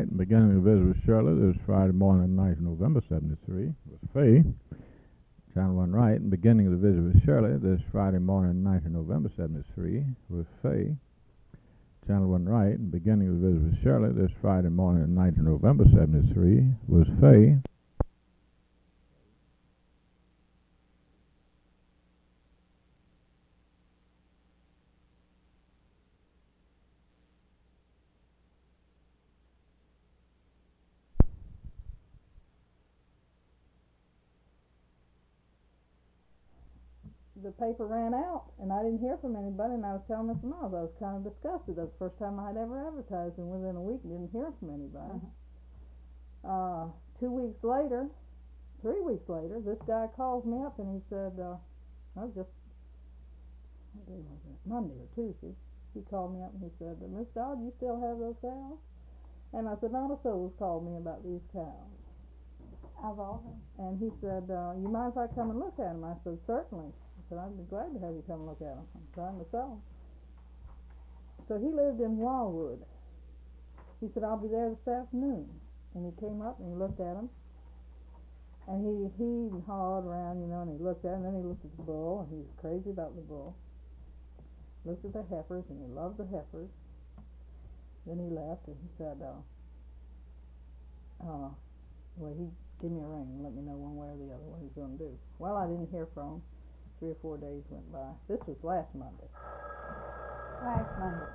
right, and beginning the visit with Shirley this Friday morning, 9th November 73, with Faye. Channel 1 right, and beginning the visit with Shirley this Friday morning, 9th November 73, with Faye. Channel 1 right, and beginning the visit with Shirley this Friday morning, 9th November 73, with Faye. The paper ran out, and I didn't hear from anybody, and I was telling Mr. Miles I was kind of disgusted. That was the first time I had ever advertised, and within a week didn't hear from anybody. 2 weeks later, 3 weeks later, this guy calls me up, and he said, I was just, what day was it, Monday or Tuesday, he called me up and he said, Miss Dodd, you still have those cows? And I said, not a soul's called me about these cows. Of all them. And he said, you mind if I come and look at them? I said, certainly. I said, I'd be glad to have you come look at them. I'm trying to sell them. So he lived in Wildwood. He said, I'll be there this afternoon. And he came up and he looked at them. And he hauled around, you know, and he looked at them, and then he looked at the bull, and he was crazy about the bull. Looked at the heifers, and he loved the heifers. Then he left, and he said, well, he'd give me a ring and let me know one way or the other what he was going to do. Well, I didn't hear from him. 3 or 4 days went by. This was last Monday. Last Monday.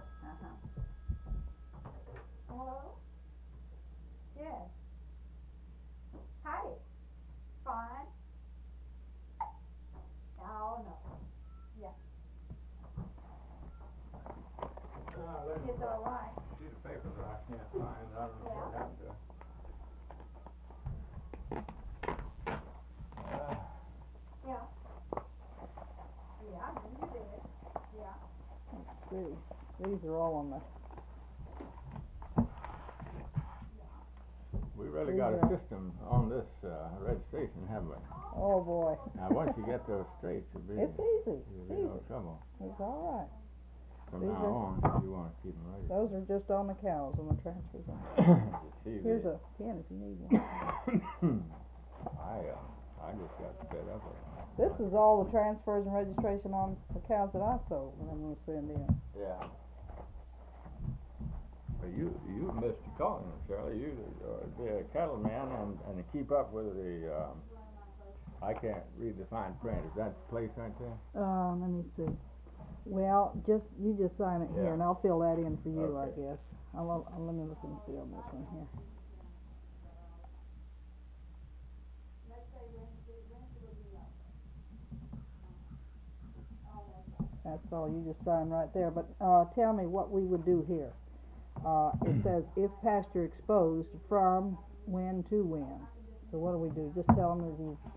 Hello? Yes. Hi. Fine. Oh, no. Yeah. It's all right. See the paper that I can't find. I don't know what happened to it. Yeah. Yeah, you did it. Yeah. Let's see. These are all on the... We really got a system on this registration, haven't we? Oh, boy. Now, once you get those straight, It's easy. you'll be no trouble. It's all right. From These now on, you want to keep them ready. Those are just on the cows and the transfers. Here's a pen if you need one. I just got fed up with it. This is all the transfers and registration on the cows that I sold and I'm going to send in. Yeah. Well, you missed your calling, Shirley. You be a cattleman and keep up with the. I can't read the fine print. Is that the place right there? Let me see. Well, you just sign it here, and I'll fill that in for you, I guess. Let me look and see on this one here. That's all. You just sign right there. But tell me what we would do here. It says if pasture exposed from when to when. So what do we do? Just tell him that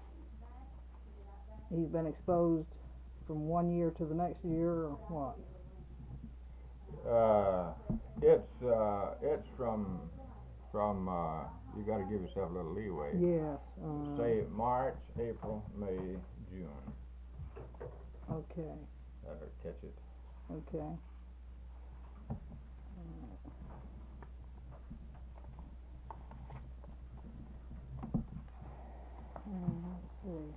he's been exposed from 1 year to the next year, or what? It's from you got to give yourself a little leeway. Yes. Say March, April, May, June. Okay. That'll catch it. Okay. Let's see.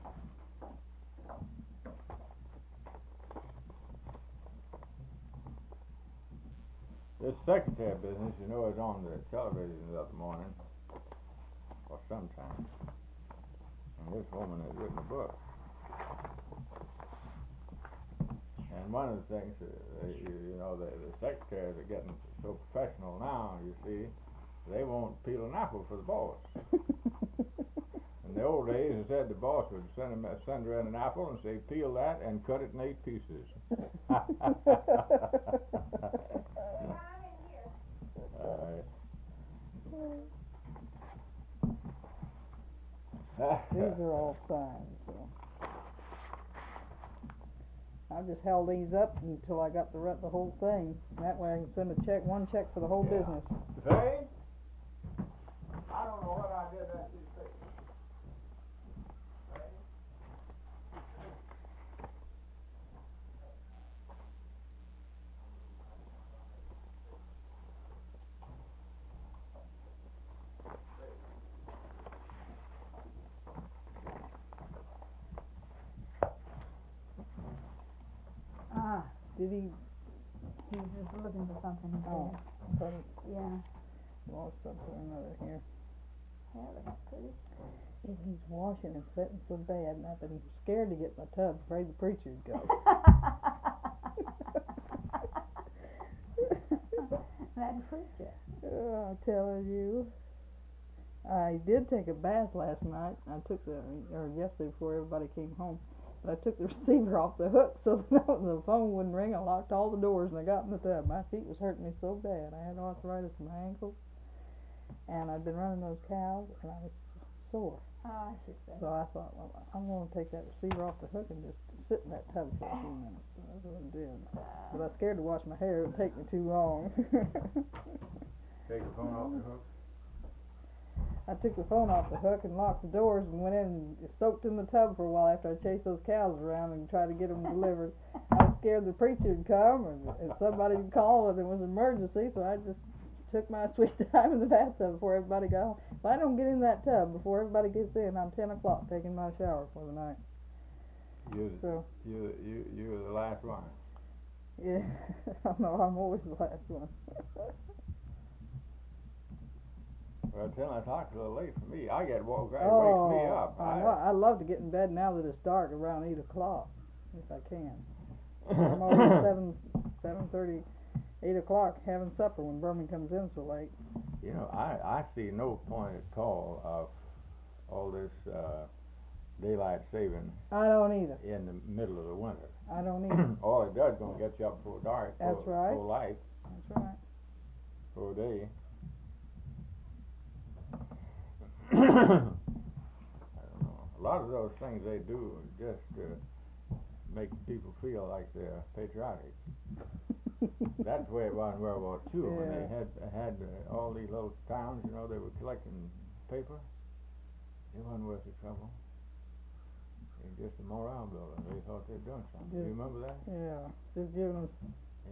This secretary business, you know, is on the television the other morning, or sometime. And this woman has written a book. And one of the things, you know, the secretaries are getting so professional now, you see, they won't peel an apple for the boss. In the old days, they said the boss would send her in an apple and say, peel that and cut it in 8 pieces. These are all signed, so I just held these up until I got the whole thing. That way I can send one check for the whole business. Hey? I don't know what I did that these papers. Did he? He was just looking for something. He Oh. said. Probably Yeah. lost something or another here. Yeah, that's pretty. It needs washing and setting so bad, and I've been scared to get in the tub, afraid the preacher'd go. That preacher. I'm telling you. I did take a bath last night. I took or yesterday before everybody came home. But I took the receiver off the hook so the phone wouldn't ring. I locked all the doors and I got in the tub. My feet was hurting me so bad. I had arthritis in my ankles. And I'd been running those cows and I was sore. Oh, I should say. So I thought, well, I'm going to take that receiver off the hook and just sit in that tub for a few minutes. So that's what I did. But I was scared to wash my hair. It would take me too long. Take the phone off the hook. I took the phone off the hook and locked the doors and went in and soaked in the tub for a while after I chased those cows around and tried to get them delivered. I was scared the preacher would come or somebody would call and it was an emergency, so I just took my sweet time in the bathtub before everybody got home. If I don't get in that tub before everybody gets in, I'm 10 o'clock taking my shower for the night. You're the last one. Yeah, no, I'm always the last one. Well, 10 o'clock's a little late for me. I get woke. It Oh, wakes me up. I love to get in bed now that it's dark around 8 o'clock, if I can. I'm always 7:30, 8 o'clock having supper when Berman comes in so late. You know, I see no point at all of all this daylight saving I don't either. in the middle of the winter. I don't either. All it does is gonna get you up before dark. That's right. Full light. That's right. For a day. I don't know. A lot of those things they do are just to make people feel like they're patriotic. That's the way it was in World War II when they had all these little towns, you know, they were collecting paper. It wasn't worth the trouble. It was just a morale builder. They thought they were doing something. Do you remember that? Yeah, just giving us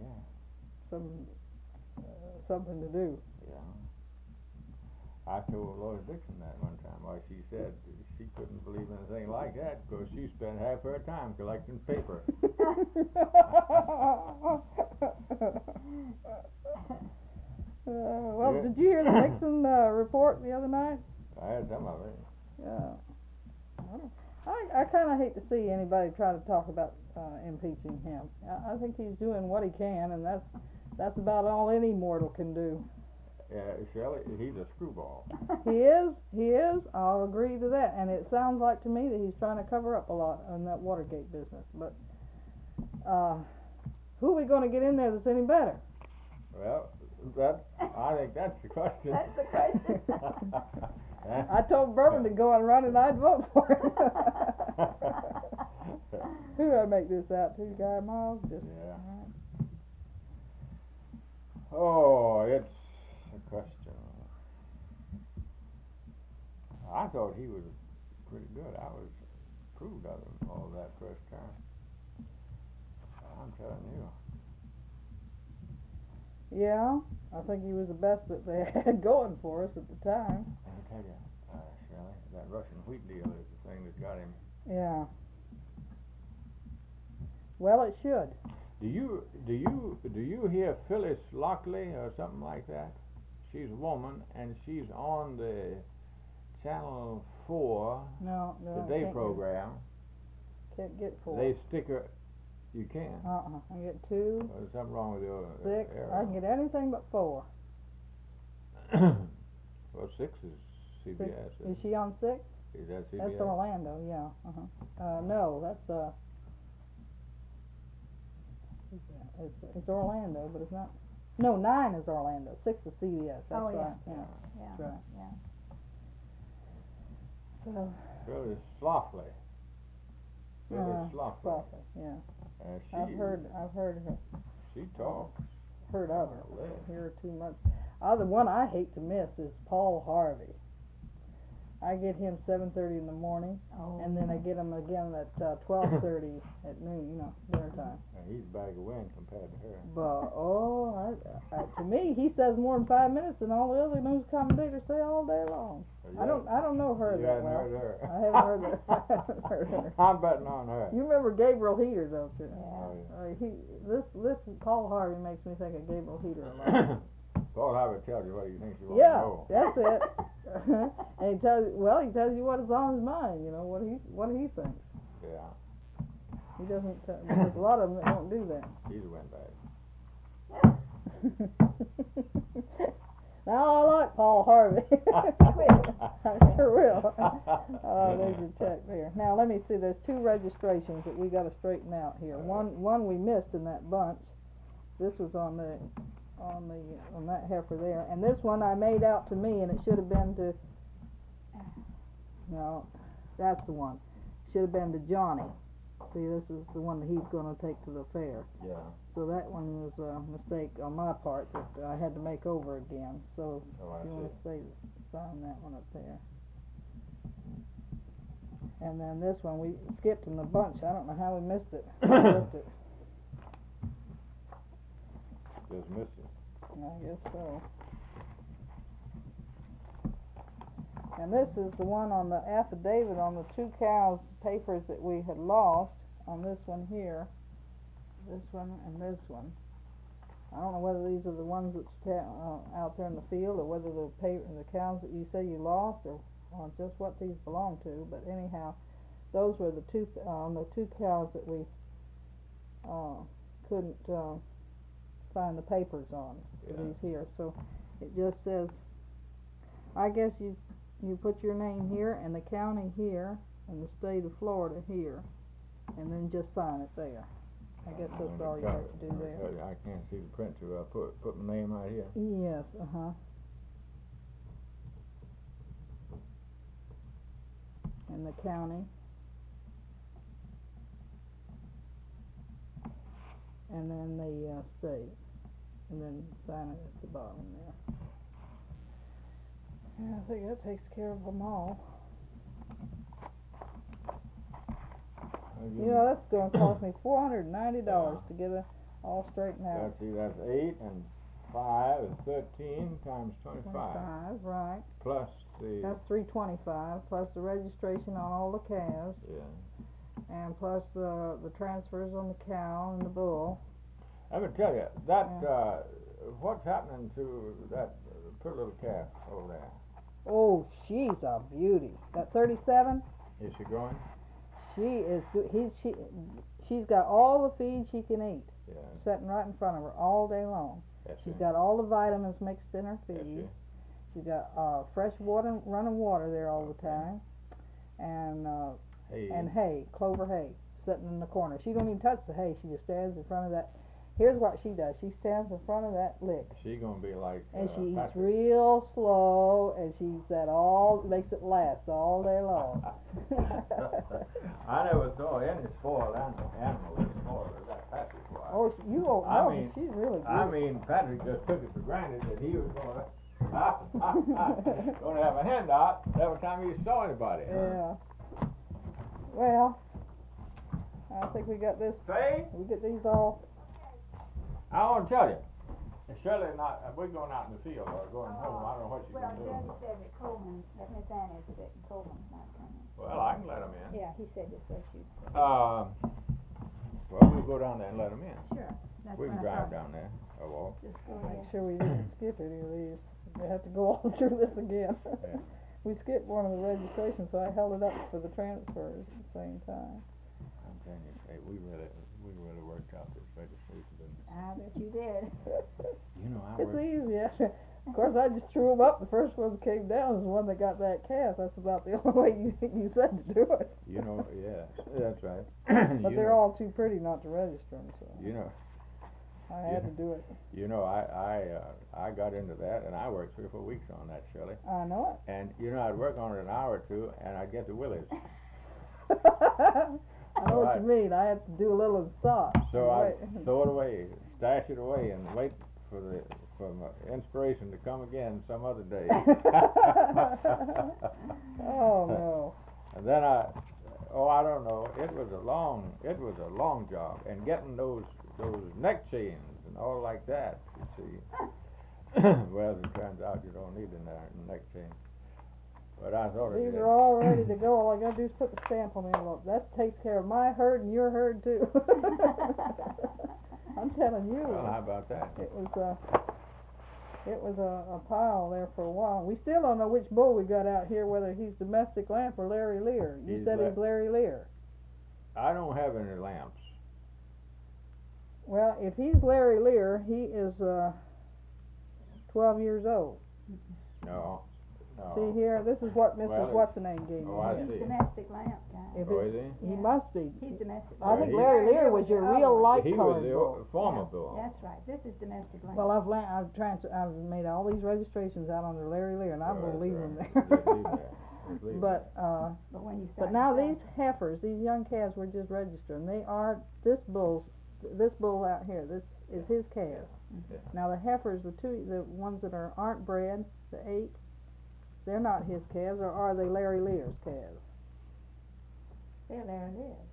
something to do. Yeah. I told Lois Dixon that one time. Why, she said she couldn't believe anything like that because she spent half her time collecting paper. Well, did you hear the Nixon report the other night? I had some of it. Yeah. I kind of hate to see anybody try to talk about impeaching him. I think he's doing what he can, and that's about all any mortal can do. Yeah, Shelley, he's a screwball. He is. I'll agree to that. And it sounds like to me that he's trying to cover up a lot on that Watergate business. But who are we going to get in there that's any better? Well, I think that's the question. That's the question. I told Berman to go and run, and I'd vote for him. Who do I make this out to, Guy Miles? Just, yeah. Right. Oh, it's a question. I thought he was pretty good. I was approved of him all that first term. I'm telling you. Yeah, I think he was the best that they had going for us at the time. Let me tell you, Shelley, that Russian wheat deal is the thing that got him. Yeah. Well, it should. Do you hear Phyllis Lockley or something like that? She's a woman and she's on the Channel 4 No, Today program. Can't get 4. They stick her. You can. I can get 2. There's something wrong with your 6. arrow. I can get anything but 4. Well, 6 is CBS. Is she on 6? Is that CBS? That's Orlando, yeah. No, that's it's Orlando, but it's not. No, 9 is Orlando. 6 is CBS. That's Oh, yeah. right. Yeah. Yeah. That's right. Yeah. So, Phyllis Schlafly. Phyllis Schlafly. Schlafly, yeah. I've heard her. She talks. Heard of her. Golly. I don't hear her too much. The one I hate to miss is Paul Harvey. I get him 7:30 in the morning, and then I get him again at 12:30 at noon. You know, dinner time. And he's a bag of wind compared to her. But I To me, he says more than 5 minutes than all the other news commentators say all day long. I don't know her You that hadn't well. heard her. I haven't heard her. I haven't heard her. I'm betting on her. You remember Gabriel Heater, don't you? Yeah. This Paul Harvey makes me think of Gabriel Heater a lot. Paul Harvey tells you what he thinks you want Yeah, to know. that's it. And he tells you what is on his mind. You know what he thinks. Yeah, He doesn't. There's a lot of them that don't do that. he's a windbag. Now I like Paul Harvey. I sure will. There's your check there. Now let me see. There's 2 registrations that we got to straighten out here. One we missed in that bunch. This was on that heifer there, and this one I made out to me, and it should have been to. No, that's the one. Should have been to Johnny. See, this is the one that he's going to take to the fair. Yeah. So that one was a mistake on my part that I had to make over again. So Oh, if you want to sign that one up there. And then this one we skipped in the bunch. I don't know how we missed it. Missed it. Just missed it. I guess so. And this is the one on the affidavit on the 2 cows papers that we had lost on this one here. This one and this one. I don't know whether these are the ones that's out there in the field, or whether the cows that you say you lost, or just what these belong to. But anyhow, those were the 2 cows that we couldn't find the papers on for these here. So it just says, I guess you put your name here and the county here and the state of Florida here, and then just sign it there. I guess that's all you have to do there. I can't see the print to put my name right here. Yes, and the county, and then the state, and then sign it at the bottom there. Yeah, I think that takes care of them all. You know, that's going to cost me $490 to get it all straightened out. That's 8 and 5 is 13 times 25. 25, right. Plus the. That's $325 plus the registration on all the calves. Yeah. And plus the transfers on the cow and the bull. Let me tell you that what's happening to that pretty little calf over there? Oh, she's a beauty. That 37. Is she growing? She is. She's got all the feed she can eat. Yeah. Sitting right in front of her all day long. She's got all the vitamins mixed in her feed. She's got fresh water, running water there all the time, and hay, clover hay, sitting in the corner. She don't even touch the hay. She just stands in front of that. Here's what she does. She stands in front of that lick. She's gonna be like. And she eats Patrick. real slow, and she eats that makes it last all day long. I never saw any spoiled animal as spoiled as that Patrick was. Oh, you don't I know. mean, She's really good. I mean, Patrick just took it for granted that he was gonna have a handout every time he saw anybody. Yeah. Well, I think we got this. Say, We get these all. I want to tell you, Shirley and we're going out in the field or going home. I don't know what she's Well, going to Judge do. said that Coleman, that Miss Annie said that Coleman's not coming. Well, I can let him in. Yeah, he said just let you. Well, we'll go down there and let him in. Sure. That's We can what I drive thought. down there. Or walk. Just go Make ahead. sure we didn't skip any of these. We have to go all through this again. Yeah. We skipped one of the registrations, so I held it up for the transfers at the same time. I'm telling you, hey, we really worked out this registration, didn't I bet you did. we? You know, I It's worked. easy. Of course, I just threw them up. The first one that came down was the one that got that calf. That's about the only way you said to do it. You know, yeah, that's right. But they're all too pretty not to register them, so You know, I had to do it. you know, I got into that and I worked 3 or 4 weeks on that, Shirley. I know it. And you know, I'd work on it an hour or two, and I'd get the willies. I know what you mean. I had to do a little and stop. So I Wait. throw it away, stash it away, and wait for my inspiration to come again some other day. Oh no. And then I don't know. It was a long job, and getting those neck chains and all like that, you see. Well, as it turns out, you don't need a neck chain. But I thought These it are all ready to go. All I gotta do is put the stamp on the envelope. That takes care of my herd and your herd too. I'm telling you. Well, how about that? It was a pile there for a while. We still don't know which bull we got out here, whether he's domestic lamp or Larry Lear. You said he's Larry Lear. I don't have any lamps. Well, if he's Larry Lear, he is 12 years old. No. See here, this is what Mrs. What's-the-name gave me. Oh, I He's see. domestic lamp guy. If Oh, it- is he? He Yeah. must be. He's domestic I lamp. think he- Larry Lear was your real light He was colored the bull. former Yeah, bull. That's right. This is domestic lamp. Well, I've made all these registrations out under Larry Lear, and I'm Oh, gonna that's leave right. them Just there. leave 'em there. Just leave 'em But But when you start but now selling- these heifers, these young calves we're just registering, they are this bull out here. This is his calf. Yeah. Now the heifers, the ones that aren't bred, the 8, they're not his calves, or are they Larry Lear's calves? They're Larry Lear's.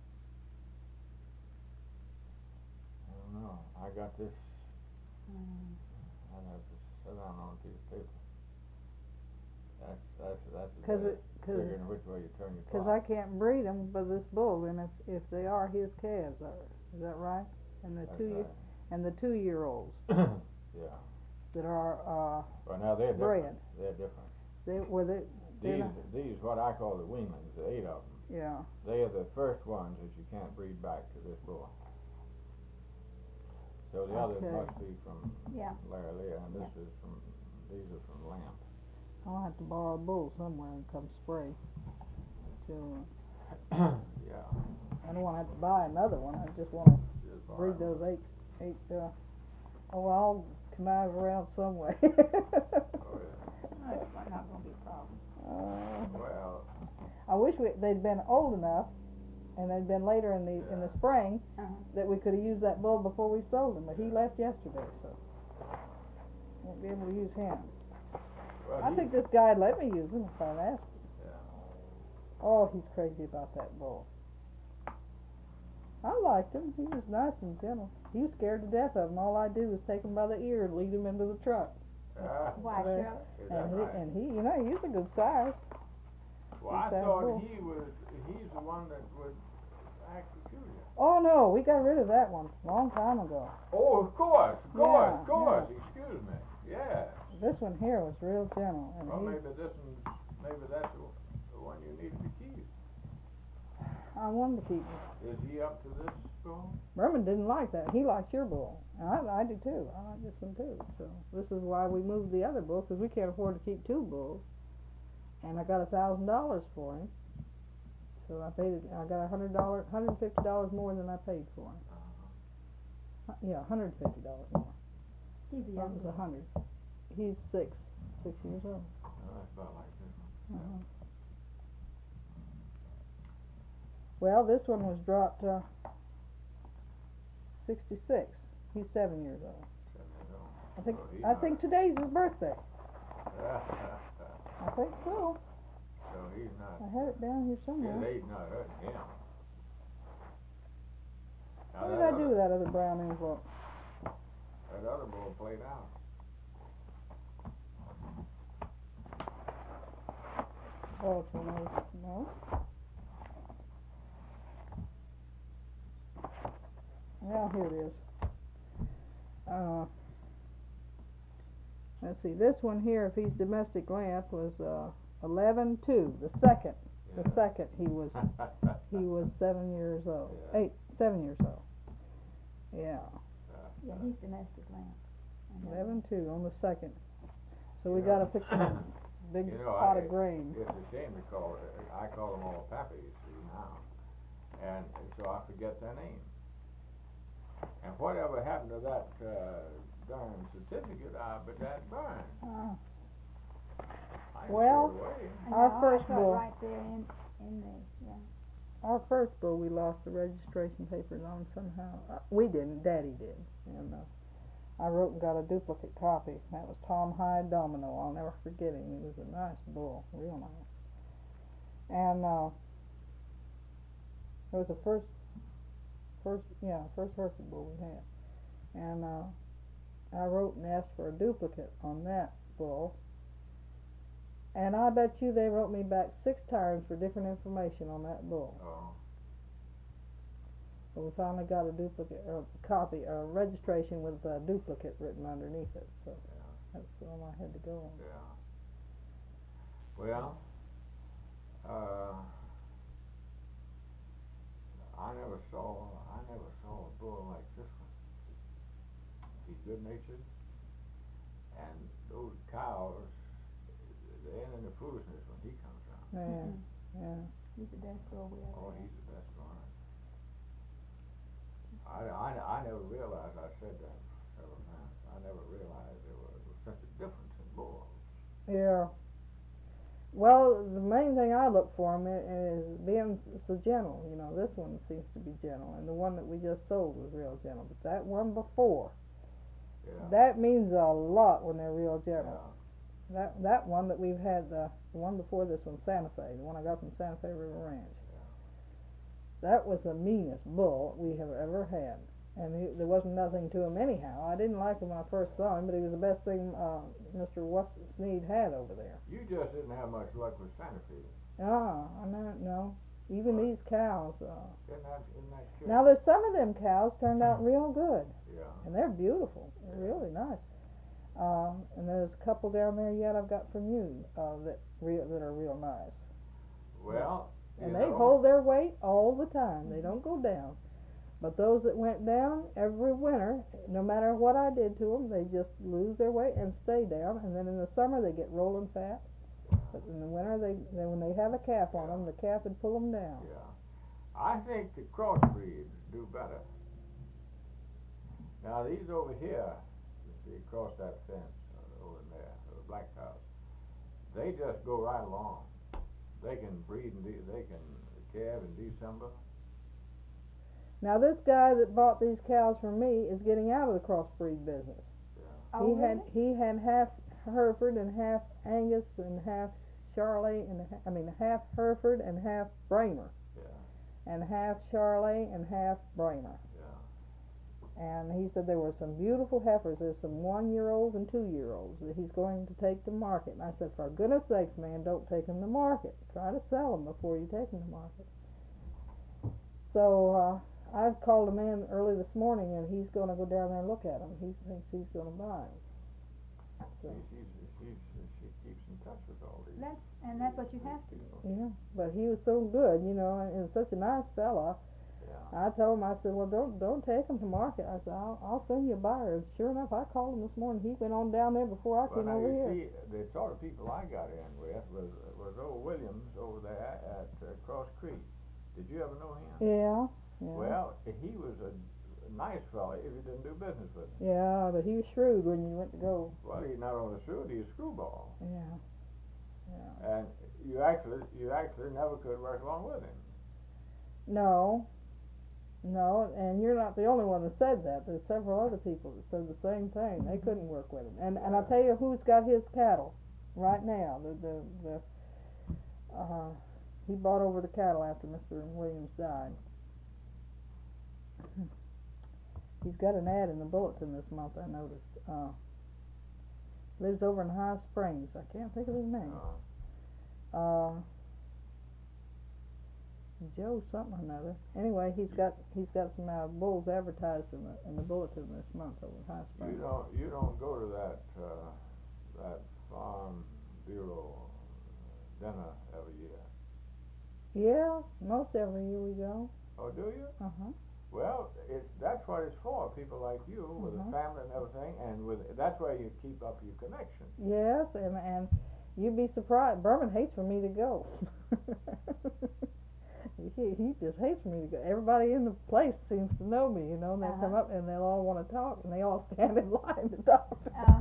I don't know. I got this. Mm. I'd have to sit down on a piece of paper. That's figuring which way you turn your Because clock. I can't breed them by this bull, and if they are his calves, is that right? And the That's 2-year right. and the 2-year-olds Yeah. that are Well, now they're bred. different. They're different. They're These not- these what I call the weanlings, the 8 of them. yeah. They are the first ones that you can't breed back to this bull. So the others Okay. must be from Yeah. Larry Lear, and these are from Lamp. I'll have to borrow a bull somewhere and come spray. So Yeah. I don't want to have to buy another one. I just want to Just breed borrow those eight. I'll connive around some way. Oh, yeah. That's not gonna be a problem. Well, I wish they'd been old enough, and they'd been later in the spring, Uh-huh. that we could have used that bull before we sold him. But he left yesterday, so won't be able to use him. well I think this guy'd let me use him if I'd asked him. Yeah. Oh, he's crazy about that bull. I liked him. He was nice and gentle. He was scared to death of him. All I do was take him by the ear and lead him into the truck. Why, There. Shirley? Is that right? And he, he's a good size. Well, I Good-sized thought bull. he's the one that would act peculiar. Oh no, we got rid of that one a long time ago. Oh, of course, Yeah, excuse me, yeah. This one here was real gentle, and Well, he, maybe that's the one you need to keep. I wanted to keep him. Is he up to this bull? Merman didn't like that. He likes your bull, and I do too. I like this one too. So this is why we moved the other bull, because we can't afford to keep 2 bulls. And I got $1,000 for him. So I got $150 more than I paid for him. Yeah, $150 more. He's a That young was bull. 100. He's 6 years old. Oh, that's about like this one. Uh-huh. Well, this one was dropped 66. He's 7 years old. 7 years old. I think today's his birthday. I think so. So he's not. I had it down here somewhere. His age not hurting him. Now What did I do with that other brown envelope? That other bull played out. Oh, it's one of those. No. Well, here it is. Let's see. This one here, if he's domestic lamp, was 11/2. The second. The second he was 7 years old. Yeah. 7 years old. Yeah. Yeah, he's domestic lamp. 11/2 on the second. So we Yeah. gotta fix a big pot of grain. It's a shame to I call them all Pappy, you see, now. And so I forget their name. And whatever happened to that darn certificate, but that burned. I Well, threw it away. Our No, first I saw it bull. right there in the, yeah. Our first bull, we lost the registration papers on somehow. We didn't. Daddy did. And I wrote and got a duplicate copy. That was Tom Hyde Domino. I'll never forget him. He was a nice bull, real nice. And it was the first Hereford bull we had. and I wrote and asked for a duplicate on that bull, and I bet you they wrote me back 6 times for different information on that bull. Oh. So we finally got a duplicate, or a copy, or a registration with a duplicate written underneath it. So Yeah. that's the one I had to go on. Yeah. Well, I never saw a bull like this one. He's good natured, and those cows, they ain't into foolishness when he comes around. Yeah, yeah. He's the best bull we ever Oh, had. he's the best one. I never realized, I said that several times, I never realized there was such a difference in bulls. Yeah. Well, the main thing I look for him is being so gentle. You know, this one seems to be gentle, and the one that we just sold was real gentle. But that one before, Yeah. that means a lot when they're real gentle. Yeah. That one that we've had, the one before this one, Santa Fe, the one I got from Santa Fe River Ranch. Yeah. That was the meanest bull we have ever had, and there wasn't nothing to him anyhow. I didn't like him when I first saw him, but he was the best thing Mr. Sneed had over there. You just didn't have much luck with Santa Fe. No. Even What? these cows. Isn't that cute? Now there's some of them cows turned out real good, Yeah. and they're beautiful. They're really nice. And there's a couple down there yet I've got from you that are real nice. Well, And they hold their weight all the time. They don't go down. But those that went down every winter, no matter what I did to them, they just lose their weight and stay down. And then in the summer they get rolling fat. But in the winter, when they have a calf on them, the calf would pull them down. Yeah. I think the crossbreeds do better. Now these over here, see across that fence over there, the black cows, they just go right along. They can breed and they can calve in December. Now this guy that bought these cows from me is getting out of the crossbreed business. Yeah. Oh, He had half Hereford and half Angus and half Charolais and half Hereford and half Bramer. Yeah. And half Charolais and half Bramer. Yeah. And he said there were some beautiful heifers. There's some 1-year-olds and 2-year-olds that he's going to take to market. And I said, for goodness sakes, man, don't take them to market. Try to sell them before you take them to market. So I've called a man early this morning, and he's going to go down there and look at them. He thinks he's going to buy them. So. She keeps in touch with all these. That's what you have to do. Yeah, but he was so good, and such a nice fella. Yeah. I told him, I said, well, don't take him to market. I said, I'll send you a buyer. And sure enough, I called him this morning. He went on down there before I came over here. See, the sort of people I got in with was old Williams over there at Cross Creek. Did you ever know him? Yeah. Well, he was a nice fella if you didn't do business with him. Yeah, but he was shrewd when you went to go. Well, he's not only shrewd, he's a screwball. Yeah. And you actually never could work along with him. No, and you're not the only one that said that. There's several other people that said the same thing. They couldn't work with him. And I'll tell you who's got his cattle right now. He bought over the cattle after Mr. Williams died. He's got an ad in the bulletin this month, I noticed. Lives over in High Springs. I can't think of his name. Joe something or another. Anyway, he's got some bulls advertised in the bulletin this month over in High Springs. You don't go to that farm bureau dinner every year. Yeah, most every year we go. Oh, do you? Uh-huh. Well, that's what it's for. People like you with a family and everything, and that's where you keep up your connection. Yes, and you'd be surprised. Berman hates for me to go. He just hates for me to go. Everybody in the place seems to know me, and they come up and they'll all want to talk, and they all stand in line to talk.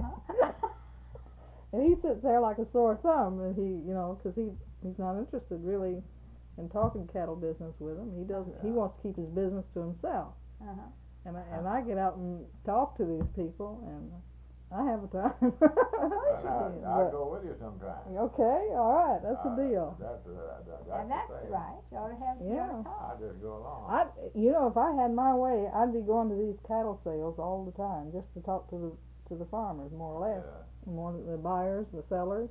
And he sits there like a sore thumb, and because he's not interested really in talking cattle business with him. He doesn't. He wants to keep his business to himself. And I get out and talk to these people, and I have a time. I'll go with you sometime. Okay, all right, that's a deal. That's And that's the thing. right, you ought to have, you ought to talk. I'll just go along. If I had my way, I'd be going to these cattle sales all the time just to talk to the farmers, more or less, more the buyers, the sellers.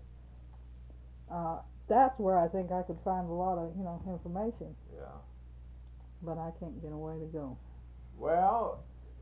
That's where I think I could find a lot of information. Yeah. But I can't get away to go. Well,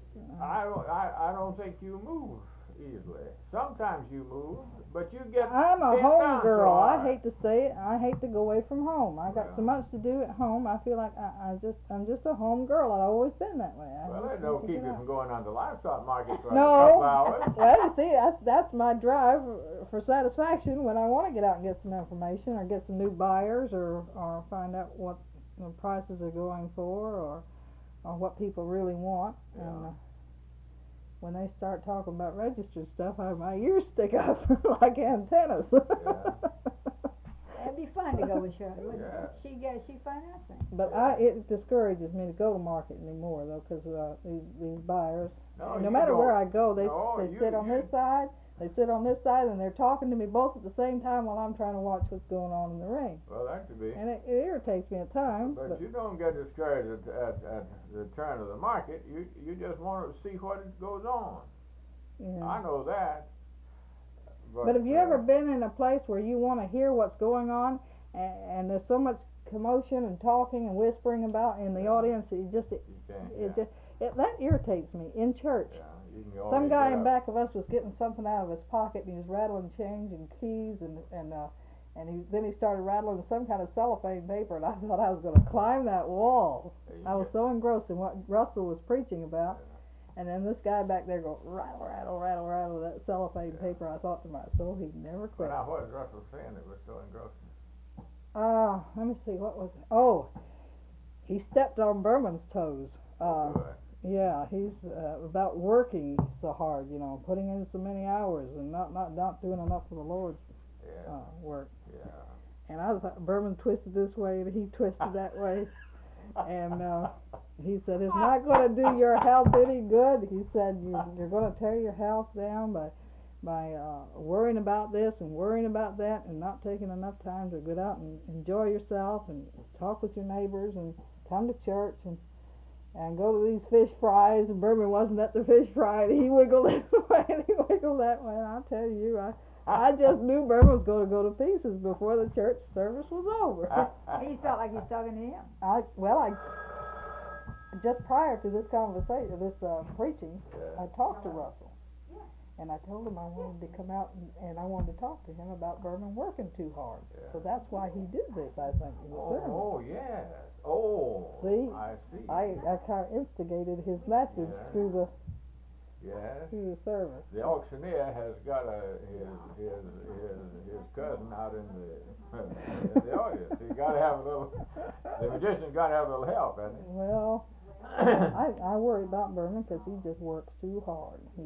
I don't think you move easily. Sometimes you move, but you get. I'm a pinned home down so girl. I hard. hate to say it. I hate to go away from home. I got so much to do at home. I feel like I'm just a home girl. I've always been that way. Well, that don't keep you from going on the livestock market for a No. couple hours. Well, you see, that's my drive for satisfaction when I want to get out and get some information or get some new buyers or find out what the prices are going for or what people really want. Yeah. And when they start talking about registered stuff, my ears stick up like antennas. It'd be fun to go with Shirley, wouldn't Yeah. it? She'd find out things. But it discourages me to go to market anymore, though, because these buyers, no matter where I go, they sit on this side, they sit on this side, and they're talking to me both at the same time while I'm trying to watch what's going on in the ring. Well, that could be. And it irritates me at times. But you don't get discouraged at the turn of the market. You just want to see what goes on. Yeah. I know that. But have you ever been in a place where you want to hear what's going on, and there's so much commotion and talking and whispering about in the audience that that irritates me in church. Yeah, some guy in back of us was getting something out of his pocket, and he was rattling change and keys, and then he started rattling some kind of cellophane paper, and I thought I was going to climb that wall. I was so engrossed in what Russell was preaching about. And then this guy back there go rattle, rattle, rattle, rattle with that cellophane paper. I thought to myself, he'd never quit. Now, what was Russell saying that was so engrossing? Let me see, what was it? Oh, he stepped on Berman's toes. Yeah, he's about working so hard, putting in so many hours and not doing enough for the Lord's work. Yeah. And I was like, Berman twisted this way and he twisted that way. And he said, it's not going to do your health any good. He said, you're going to tear your health down by worrying about this and worrying about that and not taking enough time to get out and enjoy yourself and talk with your neighbors and come to church and go to these fish fries. And Berman wasn't at the fish fry, and he wiggled this way and he wiggled that way. And I'll tell you, I just knew Berman was going to go to pieces before the church service was over. He felt like he was talking to him. I just prior to this conversation, this preaching, I talked to Russell, and I told him I wanted to come out and I wanted to talk to him about Berman working too hard. So that's why he did this, I think. Oh yes. Oh. See, I see. I kind of instigated his message through the. Yes. Through the service. The auctioneer has got his cousin out in the audience. He's got to have a little. The magician's got to have a little help, hasn't he? Well, I worry about Berman because he just works too hard. He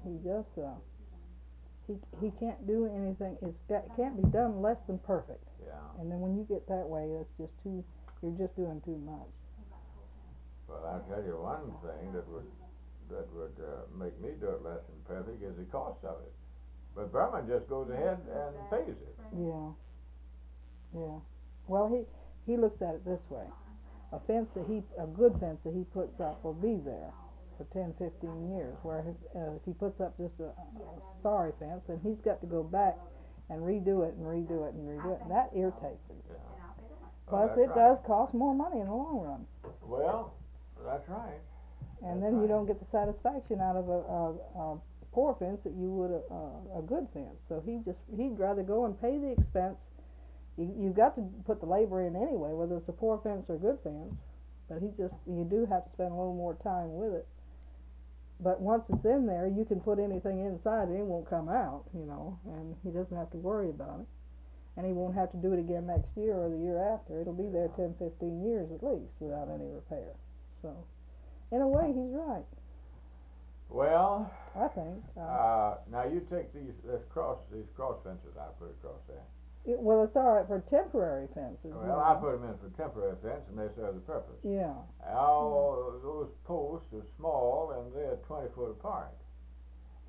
can't do anything. It can't be done less than perfect. Yeah. And then when you get that way, it's just too. You're just doing too much. Well, I'll tell you one thing that would make me do it less than perfect is the cost of it. But Berman just goes ahead and pays it. Yeah. Yeah. Well, he looks at it this way: a good fence that he puts up will be there for 10, 15 years. Where if he puts up just a sorry fence, then he's got to go back and redo it and redo it and redo it, and that irritates him. Yeah. Plus, it does cost more money in the long run. Well, that's right. And then you don't get the satisfaction out of a poor fence that you would a good fence. So he'd rather go and pay the expense. You've got to put the labor in anyway, whether it's a poor fence or a good fence. But you do have to spend a little more time with it. But once it's in there, you can put anything inside and it won't come out, and he doesn't have to worry about it. And he won't have to do it again next year or the year after. It'll be there 10, 15 years at least without any repair. So, in a way, he's right. Well, I think. Now you take these cross fences I put across there. Well, it's all right for temporary fences. Well, I put them in for temporary fence, and they serve the purpose. Yeah. Those posts are small, and they're 20 foot apart.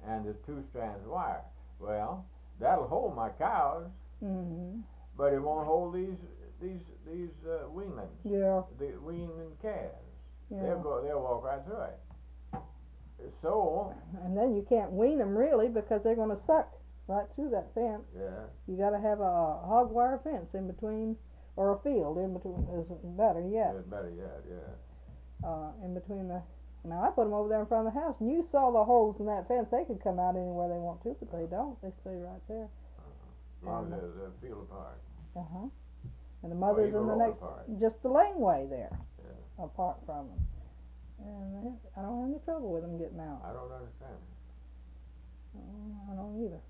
and there's 2 strands of wire. Well, that'll hold my cows, but it won't hold these weanlings. Yeah. The weaning calves. Yeah. They'll walk right through it. So. And then you can't wean them really because they're going to suck right through that fence. Yeah. You got to have a hog wire fence in between, or a field in between. Is better yet. It's better yet. Yeah. In between the. Now I put them over there in front of the house, and you saw the holes in that fence. They could come out anywhere they want to, but they don't. They stay right there. As long as they're field apart. And the mother's in the next, apart. just the laneway there, Yeah. apart from them. And I don't have any trouble with them getting out. I don't understand it. I don't either.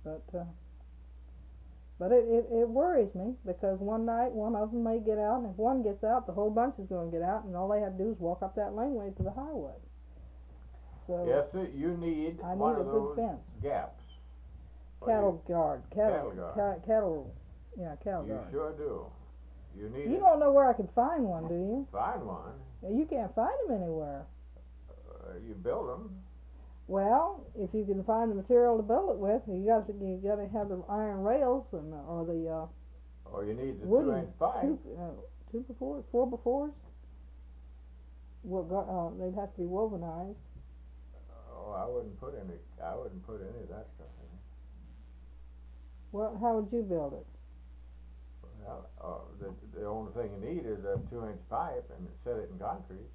But it worries me because one night one of them may get out, and if one gets out, the whole bunch is going to get out, and all they have to do is walk up that laneway to the highway. So yes, sir, you need one of those fence. gaps. Cattle guard. Cattle guard. Cattle You guard. sure do. You need You don't know where I could find one, do you? Find one. You can't find them anywhere. You build them. Well, if you can find the material to build it with, you got to have the iron rails or the or you need the wooden 2-inch pipe. 2x4s, 4x4s. Well, they'd have to be wovenized. Oh, I wouldn't put any of that stuff in it. Well, how would you build it? Well, the only thing you need is a 2-inch pipe and set it in concrete.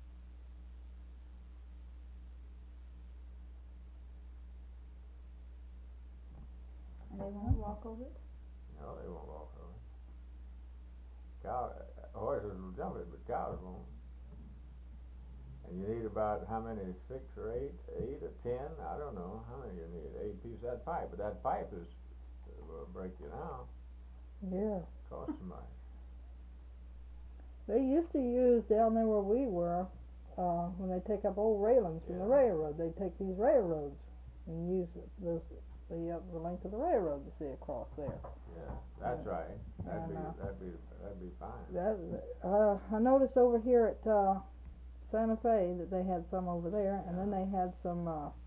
And they won't walk over it? No, they won't walk over it. Horses will jump it, but cows won't. And you need about how many? 6 or 8? 8 or 10? I don't know how many you need. 8 pieces of that pipe, but that pipe will break you now. Yeah. Cost so much. They used to use down there where we were, when they take up old railings from the railroad. They take these railroads and use the length of the railroad to see across there. Yeah, that's right. That'd be fine. I noticed over here at Santa Fe that they had some over there, and then they had some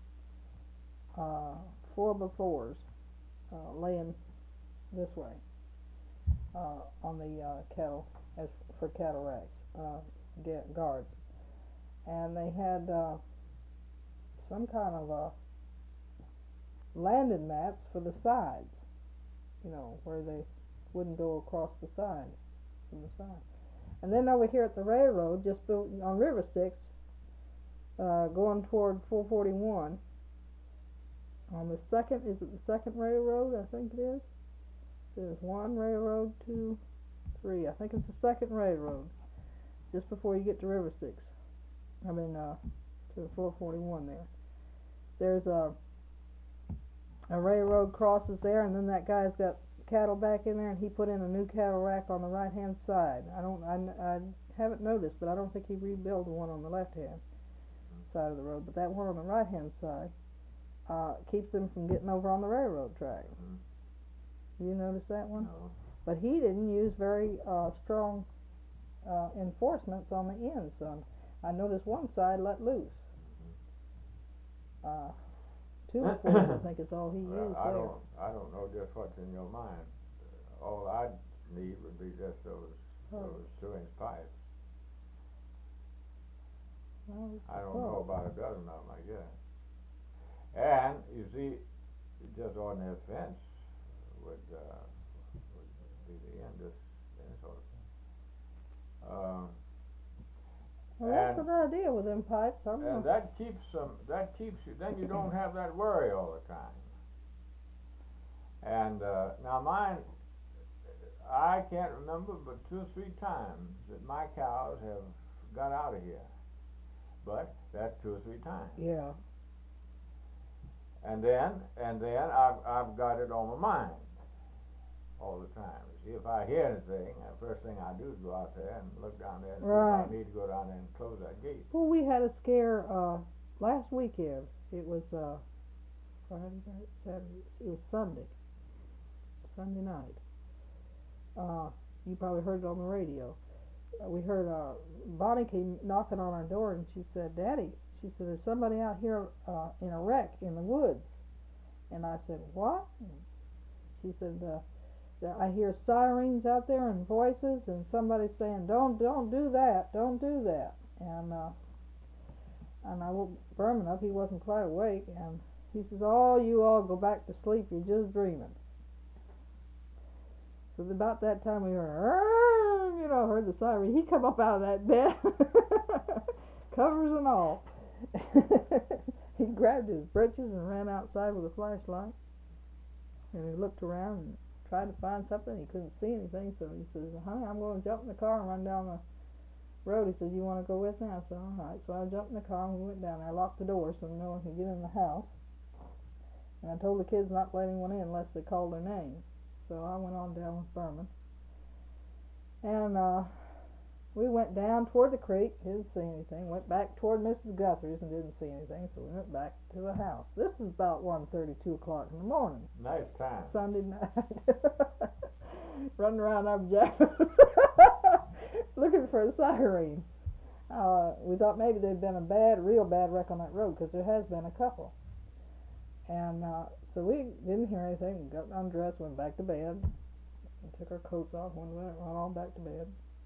4x4s laying this way on the cattle as for cattle racks, guards, and they had some kind of landing mats for the sides, where they wouldn't go across the side from the side. And then over here at the railroad, just on River Styx, going toward 441, on the second railroad, I think it is. There's 1 railroad, 2, 3. I think it's the second railroad, just before you get to River Styx. I mean, to 441 there. There's a railroad crosses there, and then that guy's got cattle back in there, and he put in a new cattle rack on the right hand side. I haven't noticed, but I don't think he rebuilt the one on the left hand side of the road, but that one on the right hand side keeps them from getting over on the railroad track. You notice that one? No. But he didn't use very strong enforcements on the ends. I noticed one side let loose. 2 or 4, I think, is all he used there. I don't know just what's in your mind. All I'd need would be just those 2-inch pipes. Well, I don't know about a dozen of them, I guess. And you see, just ordinary fence would be the end of any sort of thing. Well, that's a good idea with them pipes. And that keeps you. Then you don't have that worry all the time. And now mine, I can't remember but 2 or 3 times that my cows have got out of here. But that's 2 or 3 times. Yeah. And then I've got it on my mind all the time. See, if I hear anything, the first thing I do is go out there and look down there and see if I need to go down there and close that gate. Well, we had a scare last weekend. It was Friday, Saturday. It was Sunday night. You probably heard it on the radio. We heard Bonnie came knocking on our door, and she said, "Daddy," she said, there's somebody out here in a wreck in the woods. And I said, what? And she said, I hear sirens out there and voices and somebody saying, don't do that, don't do that. And I woke Berman up. He wasn't quite awake, and he says, oh, you all go back to sleep, you're just dreaming. So about that time we heard the siren. He come up out of that bed, covers and all. He grabbed his breeches and ran outside with a flashlight, and he looked around and tried to find something. He couldn't see anything, so he says, honey, I'm going to jump in the car and run down the road. He says, you want to go with me? I said, all right. So I jumped in the car and we went down there. I locked the door so no one could get in the house, and I told the kids not to let anyone in unless they called their name. So I went on down with Berman, and we went down toward the creek, didn't see anything. Went back toward Mrs. Guthrie's and didn't see anything, so we went back to the house. This is about 1:30, 2 o'clock in the morning. Nice time. Sunday night. Running around our pajamas looking for a siren. We thought maybe there'd been a real bad wreck on that road, because there has been a couple. And so we didn't hear anything. We got undressed, went back to bed, and took our coats off, went on back to bed.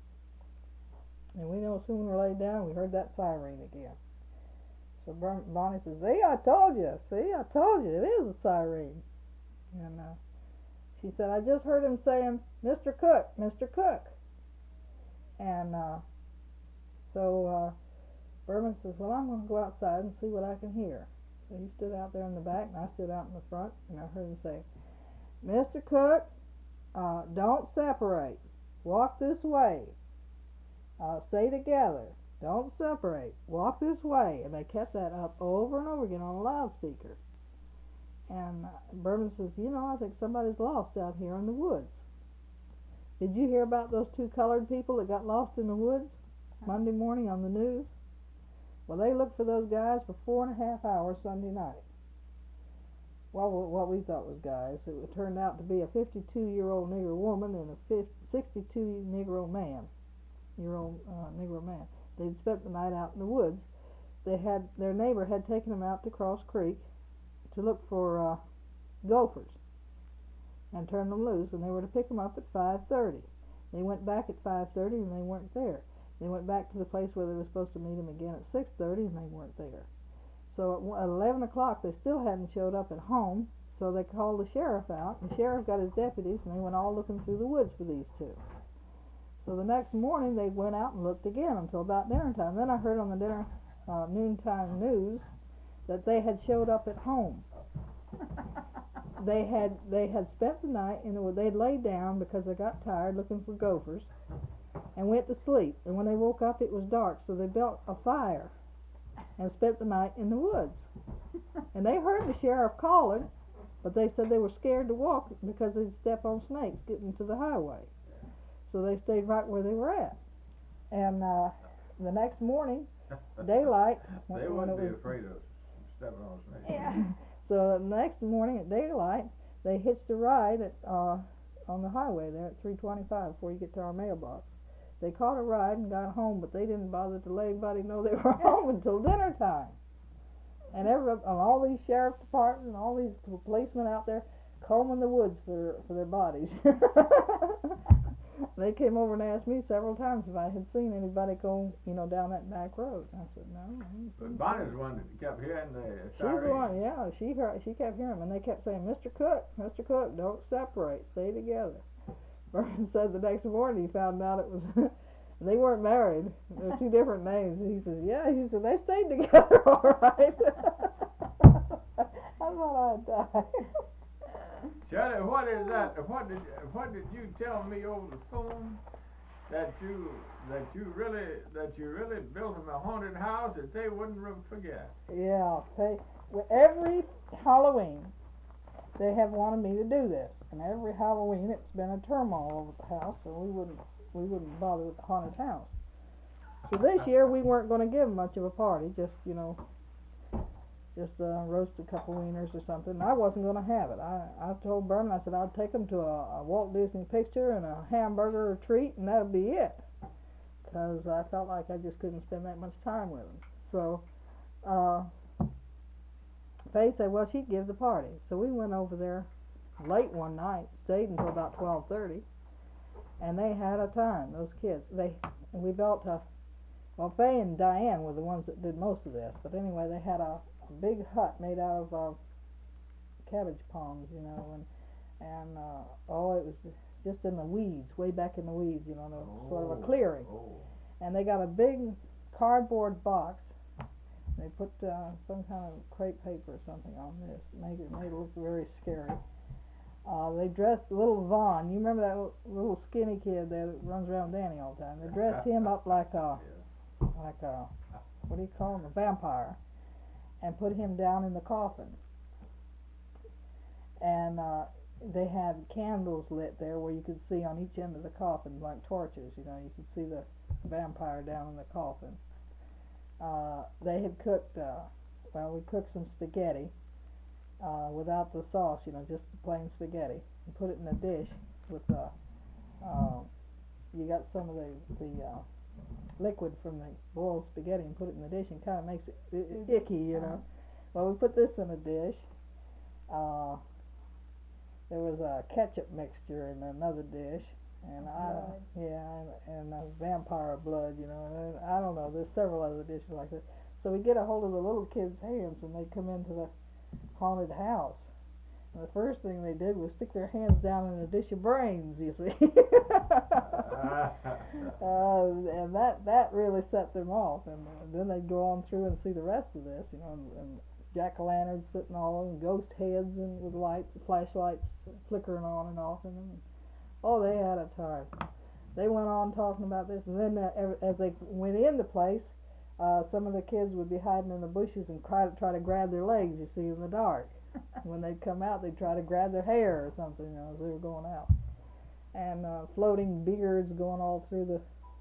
And we no sooner laid down, we heard that siren again. So Bonnie says, see, I told you, it is a siren. And she said, I just heard him saying, Mr. Cook, Mr. Cook. And so Berman says, well, I'm going to go outside and see what I can hear. So he stood out there in the back, and I stood out in the front, and I heard him say, Mr. Cook, don't separate. Walk this way. Stay together. Don't separate. Walk this way. And they kept that up over and over again on a loudspeaker. And Berman says, I think somebody's lost out here in the woods. Did you hear about those 2 colored people that got lost in the woods Monday morning on the news? Well, they looked for those guys for 4.5 hours Sunday night. Well, what we thought was guys, it turned out to be a 52-year-old Negro woman and a 62-year-old Negro man. They'd spent the night out in the woods. Their neighbor had taken them out to Cross Creek to look for gophers and turn them loose, and they were to pick them up at 5:30. They went back at 5:30 and they weren't there. They went back to the place where they were supposed to meet them again at 6:30 and they weren't there. So at 11 o'clock they still hadn't showed up at home, so they called the sheriff out, and the sheriff got his deputies, and they went all looking through the woods for these 2. So the next morning they went out and looked again until about dinner time. Then I heard on the noontime news that they had showed up at home. They had spent the night they'd laid down because they got tired looking for gophers and went to sleep. And when they woke up it was dark, so they built a fire and spent the night in the woods. And they heard the sheriff calling, but they said they were scared to walk because they'd step on snakes getting to the highway. So they stayed right where they were at. And the next morning, daylight. They wouldn't be afraid of stepping on snakes. Yeah. So the next morning at daylight, they hitched a ride on the highway there at 325 before you get to our mailbox. They caught a ride and got home, but they didn't bother to let anybody know they were home until dinner time. And all these sheriff departments and all these policemen out there combing the woods for their bodies. They came over and asked me several times if I had seen anybody go, down that back road. I said no. But Bonnie's the one that kept hearing the siren. She's the one, yeah. She kept hearing them, and they kept saying, Mr. Cook, don't separate, stay together. Berman said the next morning he found out it was they weren't married. There were 2 different names. He says, they stayed together all right. I thought I'd die. Shirley, what is that? What did you tell me over the phone? That you really built them a haunted house that they wouldn't forget. Yeah. Every Halloween they have wanted me to do this, and every Halloween it's been a turmoil over the house, so we wouldn't bother with the haunted house. So this year we weren't going to give much of a party, just roast a couple wieners or something. And I wasn't going to have it. I told Berman, I said I'd take them to a Walt Disney picture and a hamburger treat, and that'd be it. Because I felt like I just couldn't spend that much time with them. So Faye said, well, she'd give the party. So we went over there late one night, stayed until about 12:30, and they had a time. Those kids. We built a. Well, Faye and Diane were the ones that did most of this. But anyway, they had a big hut made out of cabbage palms, you know, and it was just in the weeds, way back in the weeds, you know, sort of a clearing. And they got a big cardboard box. They put some kind of crepe paper or something on this, made it look very scary. They dressed little Vaughn. You remember that little skinny kid that runs around with Danny all the time? They dressed him up like a what do you call him? A vampire, and put him down in the coffin. And they had candles lit there where you could see on each end of the coffin, like torches. You know, you could see the vampire down in the coffin. They had cooked. We cooked some spaghetti without the sauce. You know, just plain spaghetti, and put it in a dish with you got some of the liquid from the boiled spaghetti and put it in the dish, and kind of makes it icky, you know. Well, we put this in a dish. There was a ketchup mixture in another dish, and and vampire blood, you know. And I don't know. There's several other dishes like this. So we get a hold of the little kids' hands, and they come into the haunted house. And the first thing they did was stick their hands down in a dish of brains, you see. And that really set them off. And then they'd go on through and see the rest of this, you know, and jack-o'-lanterns sitting all over, and ghost heads and with lights, flashlights flickering on and off in them. Oh, they had a time. They went on talking about this, and then as they went in the place, some of the kids would be hiding in the bushes and try to grab their legs, you see, in the dark. When they'd come out, they'd try to grab their hair or something, you know, as they were going out. And floating beards going all through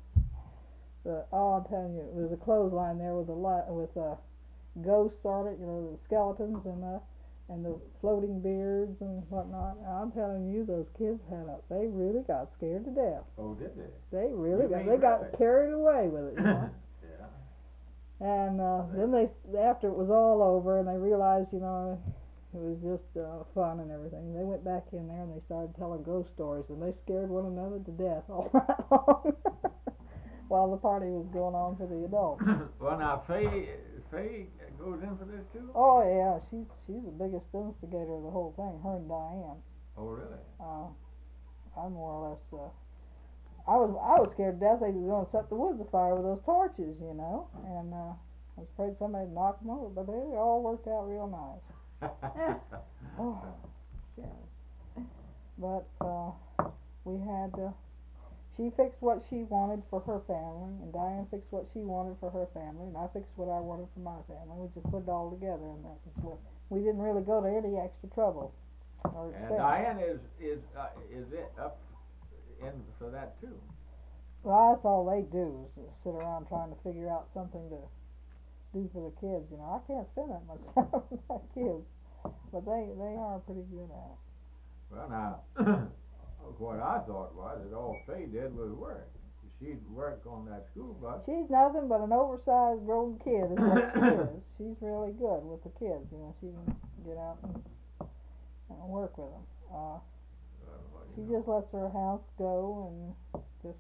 I'm telling you, there's a clothesline there with ghosts on it, you know, the skeletons and the floating beards and whatnot. I'm telling you, those kids they really got scared to death. Oh, did they? They really got carried away with it, you know. Yeah. And then after it was all over, and they realized, you know, it was just fun and everything, they went back in there and they started telling ghost stories, and they scared one another to death all night long while the party was going on for the adults. Well, now Faye goes in for this too? Oh yeah, she's the biggest instigator of the whole thing. Her and Diane. Oh really? I more or less. I was scared to death they were going to set the woods afire with those torches, you know, and I was afraid somebody would knock them over. But they all worked out real nice. Oh, yeah. But we had. She fixed what she wanted for her family, and Diane fixed what she wanted for her family, and I fixed what I wanted for my family. We just put it all together, and that was what we didn't really go to any extra trouble. And Diane is it up in for that too? Well, that's all they do is sit around trying to figure out something to do for the kids. You know, I can't spend that much time with my kids, but they are pretty good at it. Well, now. What I thought was that all Faye did was work. She'd work on that school bus. She's nothing but an oversized grown kid is what she is. She's really good with the kids, you know. She can get out and work with them. She just lets her house go and just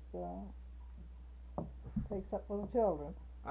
takes up with the children.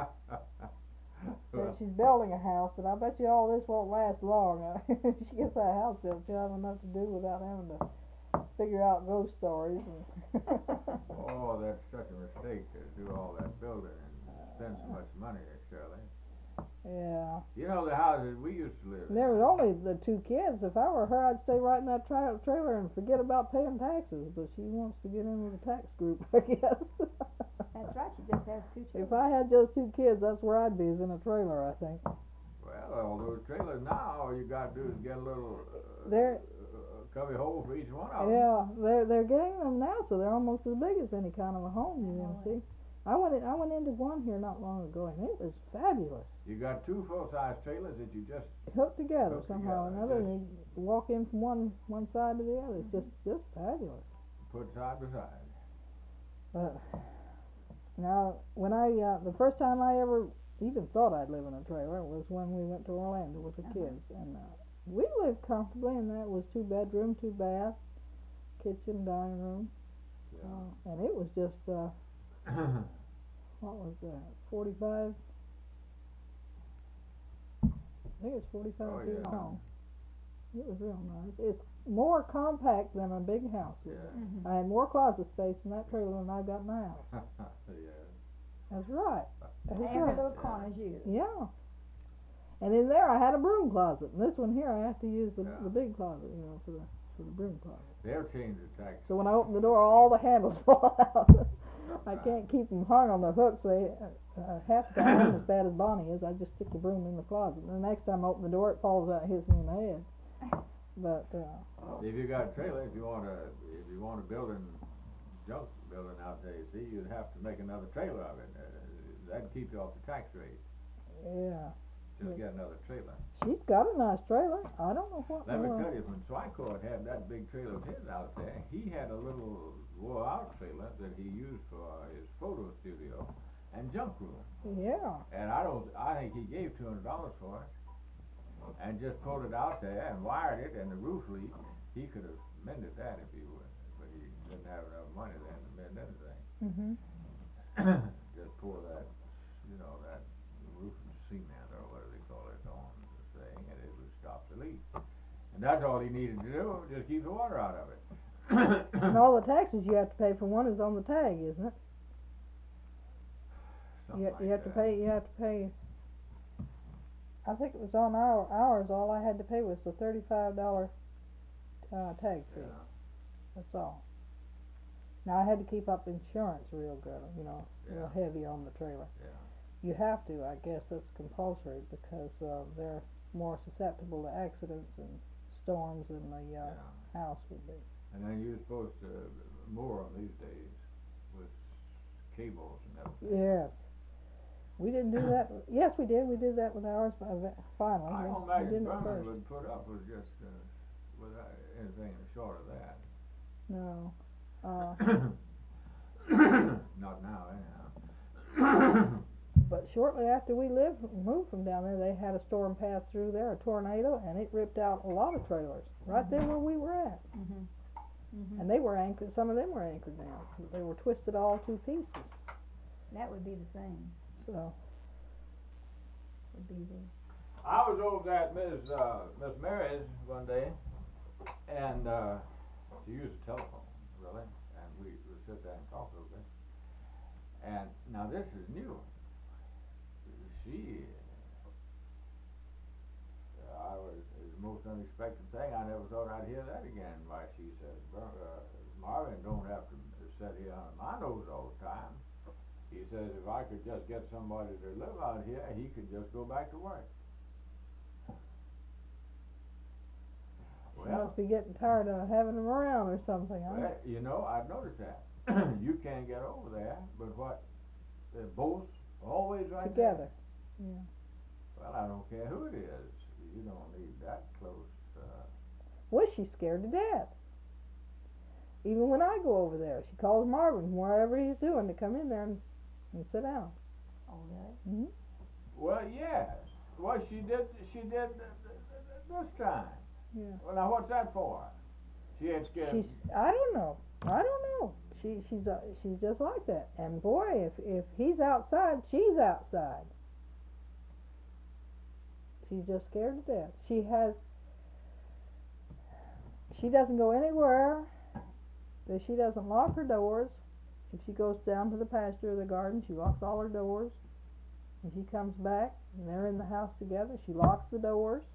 Well, she's building a house, but I bet you all this won't last long. If she gets that house built, she'll have enough to do without having to figure out ghost stories. Oh, that's such a mistake to do all that building and spend so much money, Shirley. Yeah. You know the houses we used to live in. There was only the two kids. If I were her, I'd stay right in that trailer and forget about paying taxes. But she wants to get in with the tax group, I guess. That's right, she just has 2 children. If I had just 2 kids, that's where I'd be, is in a trailer, I think. Well, all those trailers now, all you got to do is get a little cubby hole for each one of them. Yeah, they're getting them now, so they're almost as big as any kind of a home you can see. I went into one here not long ago, and it was fabulous. You got 2 full-size trailers that you just hooked together somehow or another, and you walk in from one side to the other. It's just fabulous. Put side by side. Now, when the first time I ever even thought I'd live in a trailer. It was when we went to Orlando with the kids, and we lived comfortably, and that was 2 bedroom, 2 bath, kitchen, dining room, and it was just what was that? 45. I think it's 45 feet long. It was real nice. It's more compact than a big house. Mhm. I had more closet space in that trailer than I've got in my house. Yeah. That's right. That's Every right. little corner's you. Yeah. And in there I had a broom closet. And this one here I have to use the big closet, for the broom closet. They'll change the tax. So when I open the door, all the handles fall out. I can't keep them hung on the hooks. They half the time I'm as bad as Bonnie is. I just stick the broom in the closet. And the next time I open the door, it falls out and hits me in the head. But if you got a trailer, if you want a junk building out there, you see, you'd have to make another trailer of it. That'd keep you off the tax rate. Yeah. Just get another trailer. She's got a nice trailer. I don't know what. Let me tell you, when Swycourt had that big trailer of his out there, he had a little wore-out trailer that he used for his photo studio and junk room. Yeah. And I think he gave $200 for it, and just pulled it out there and wired it, and the roof leaked. He could have mended that if he would, but he didn't have enough money then to mend anything. Mhm. Just pour that roofing cement or whatever they call it on the thing, and it would stop the leak. And that's all he needed to do, just keep the water out of it. And all the taxes you have to pay for one is on the tag, isn't it? You have to pay. I think it was on ours. All I had to pay was the $35 tag fee. Yeah. That's all. Now I had to keep up insurance real good, real heavy on the trailer. Yeah. You have to, I guess that's compulsory because they're more susceptible to accidents and storms than the house would be. And then you're supposed to moor them these days with cables and everything. Yes. We didn't do that. Yes, we did. We did that with ours finally. I don't we imagine didn't at Berman first. would put up with just without anything short of that. No. Not now, anyhow. But shortly after we moved from down there, they had a storm pass through there, a tornado, and it ripped out a lot of trailers right there where we were at. Mhm. Mhm. And they were anchored. Some of them were anchored down. They were twisted all to pieces. That would be the same. So. Would be the. I was over at Miss Mary's one day, and she used a telephone, really, and we would sit there and talk a little bit. And now this is new. It was the most unexpected thing. I never thought I'd hear that again. Why, she says, Marvin don't have to sit here on my nose all the time. He says if I could just get somebody to live out here, he could just go back to work. She must be getting tired of having them around or something. Well, I've noticed that. You can't get over there, but what? They're both always right together. There. Yeah. Well, I don't care who it is. You don't need that close. Well, she's scared to death. Even when I go over there, she calls Marvin, wherever he's doing, to come in there and sit down. Oh, really? Mhm. Well, yes. Well, she did this time. Yeah. Well, now what's that for? She ain't scared. I don't know. She's just like that. And boy, if he's outside, she's outside. She's just scared to death. She doesn't go anywhere that she doesn't lock her doors. If she goes down to the pasture or the garden, she locks all her doors. When she comes back and they're in the house together, she locks the doors.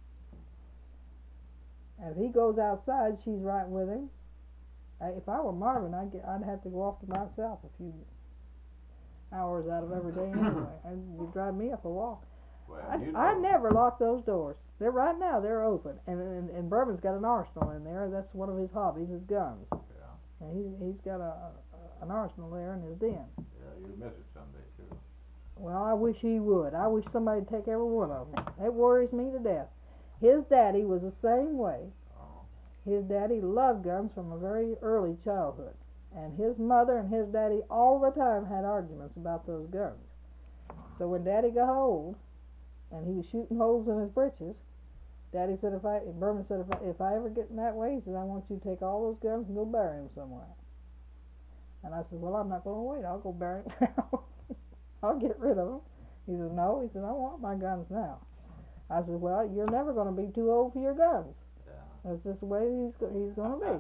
And if he goes outside, she's right with him. If I were Marvin, I'd have to go off to myself a few hours out of every day anyway. It'd drive me up a wall. Well, I never lock those doors. They're right now. They're open, and Bourbon's got an arsenal in there. That's one of his hobbies, is guns. Yeah. And he's got an arsenal there in his den. Yeah, you'll miss it someday too. Well, I wish he would. I wish somebody'd take every one of them. It worries me to death. His daddy was the same way. His daddy loved guns from a very early childhood, and his mother and his daddy all the time had arguments about those guns. So when Daddy got old, and he was shooting holes in his britches, Daddy said, Berman said, if I ever get in that way, he said, I want you to take all those guns and go bury them somewhere. And I said, well, I'm not going to wait. I'll go bury them now. I'll get rid of them. He said, no. He said, I want my guns now. I said, well, you're never going to be too old for your guns. Yeah. That's just the way he's going to be.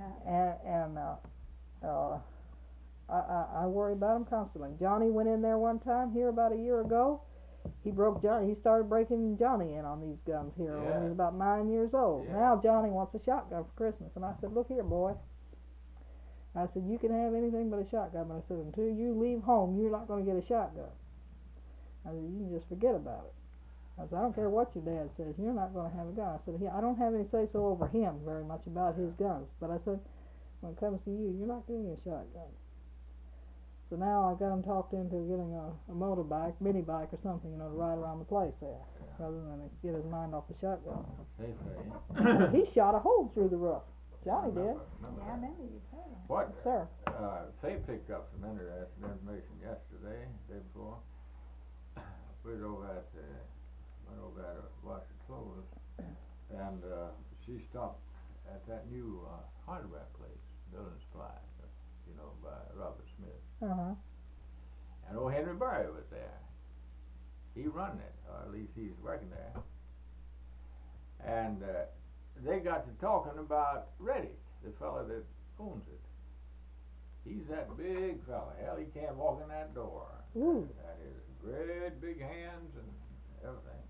I worry about him constantly. Johnny went in there one time here about a year ago. He started breaking Johnny in on these guns here when he was about 9 years old. Yeah. Now Johnny wants a shotgun for Christmas, and I said, look here, boy. I said, you can have anything but a shotgun, but I said, until you leave home, you're not going to get a shotgun. I said, you can just forget about it. I said, I don't care what your dad says, you're not going to have a gun. I said, I don't have any say-so over him very much about his guns, but I said, when it comes to you, you're not getting a shotgun. So now I've got him talked into getting a motorbike, mini bike or something, to ride around the place there, rather than get his mind off the shotgun. Hey, Faye. He shot a hole through the roof. Johnny did. Yeah, I remember you saying that. What? Sir. Faye picked up some interesting information yesterday, day before. We was over at went over at wash the clothes, and she stopped at that new hardware place, building supply, by Robert Smith. Uh-huh. And old Henry Berry was there. He run it, or at least he's working there. And they got to talking about Reddick, the fella that owns it. He's that big fella. Hell, he can't walk in that door. Ooh. That is great big hands and everything.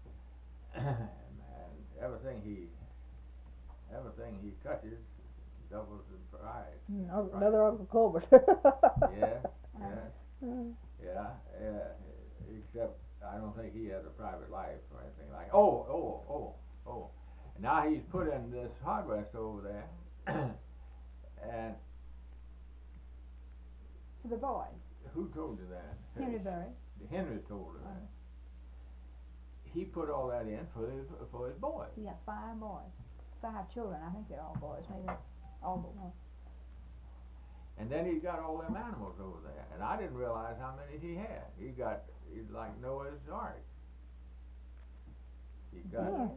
And everything he touches doubles the price. Another Uncle Colbert. Yeah. Except I don't think he has a private life or anything like. Oh. Now he's put in this hardware store over there, and For the boys. who told you that? Henry Berry. Henry told her that. He put all that in for his boys. He got 5 boys. 5 children. I think they're all boys. Maybe all but one. And then he's got all them animals over there, and I didn't realize how many he had. He's like Noah's Ark. He got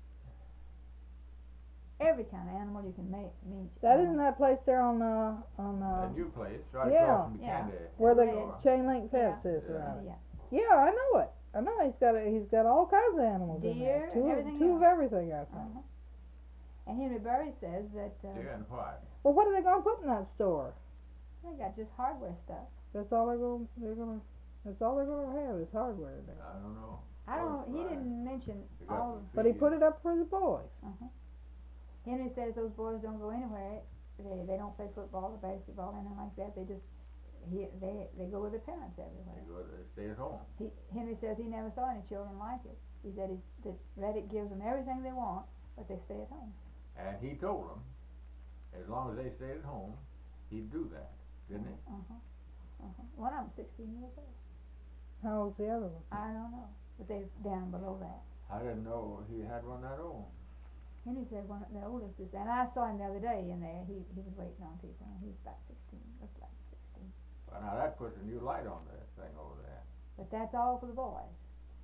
every kind of animal you can make. That isn't that place there on a new place right yeah. across from the candy where the store. chain link fence is Yeah. around it. Yeah. Yeah, I know it. I know he's got all kinds of animals in Deer, there. everything Two of else. everything, I think. And Henry Berry says that Deer and what? Well, what are they gonna put in that store? they got just hardware stuff. That's all they're gonna have is hardware in there. I don't know. I don't. He Right. didn't mention They got all. some But he feed. put it up for the boys. Henry says those boys don't go anywhere. They don't play football or basketball, anything like that. They just they go with their parents everywhere. They stay at home. Henry says he never saw any children like it. He said that Reddick gives them everything they want, but they stay at home. And he told them, as long as they stayed at home, he'd do that, didn't he? One of them 16 years old. How old's the other one? I don't know, but they're down below that. I didn't know he had one that old. Henry said one of the oldest is, and I saw him the other day in there. He was waiting on people, and he's about 16. Looks like 16. Well, now that puts a new light on the thing over there. But that's all for the boys.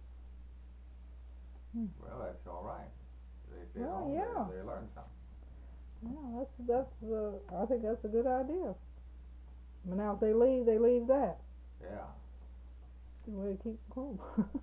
Well, that's all right. They stay at Well, home. yeah. They learn something. Yeah, I think that's a good idea. But now if they leave that. Yeah. It's a way to keep them home.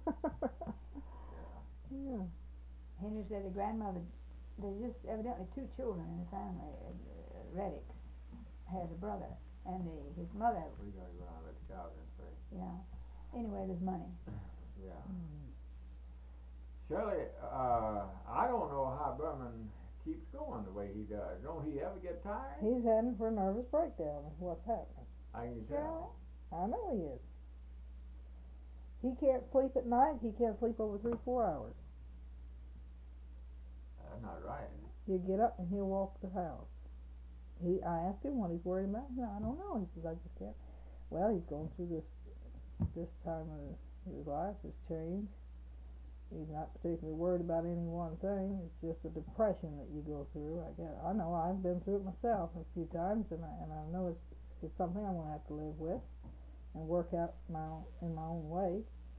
Yeah. Henry said the grandmother, there's just evidently 2 children in the family. Reddick has a brother, and his mother. We gotta go out and let the cows in first. Yeah. Anyway, there's money. Yeah. Shirley, I don't know how Berman keeps going the way he does. Don't he ever get tired? He's heading for a nervous breakdown is what's happening. I can tell. I know he is. He can't sleep at night. He can't sleep over 3-4 hours. That's not right. He'll get up and he'll walk the house. I asked him what he's worried about. No, I don't know. He says, I just can't. Well, he's going through this time of his life, this change. He's not particularly worried about any one thing. It's just a depression that you go through. I know I've been through it myself a few times, and I know it's something I'm going to have to live with and work out in my own way.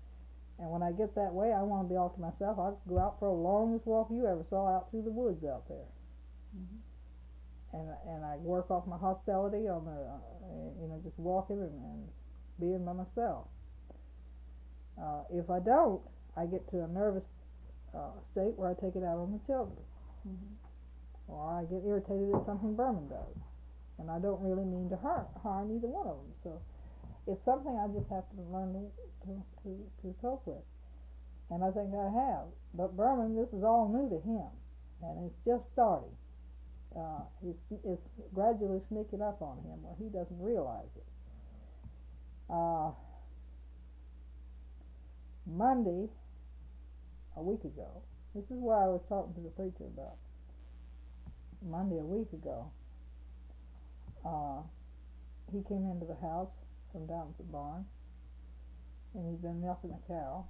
And when I get that way, I want to be off to myself. I'll go out for the longest walk you ever saw out through the woods out there. Mhm. And I work off my hostility on the, just walking and being by myself. If I don't, I get to a nervous state where I take it out on the children. Mhm. Or I get irritated at something Berman does. And I don't really mean to harm either one of them. So it's something I just have to learn to cope with. And I think I have. But Berman, this is all new to him. And it's just starting. It's gradually sneaking up on him where he doesn't realize it. Monday, a week ago, this is what I was talking to the preacher about. Monday, a week ago, he came into the house from down at the barn, and he'd been milking a cow.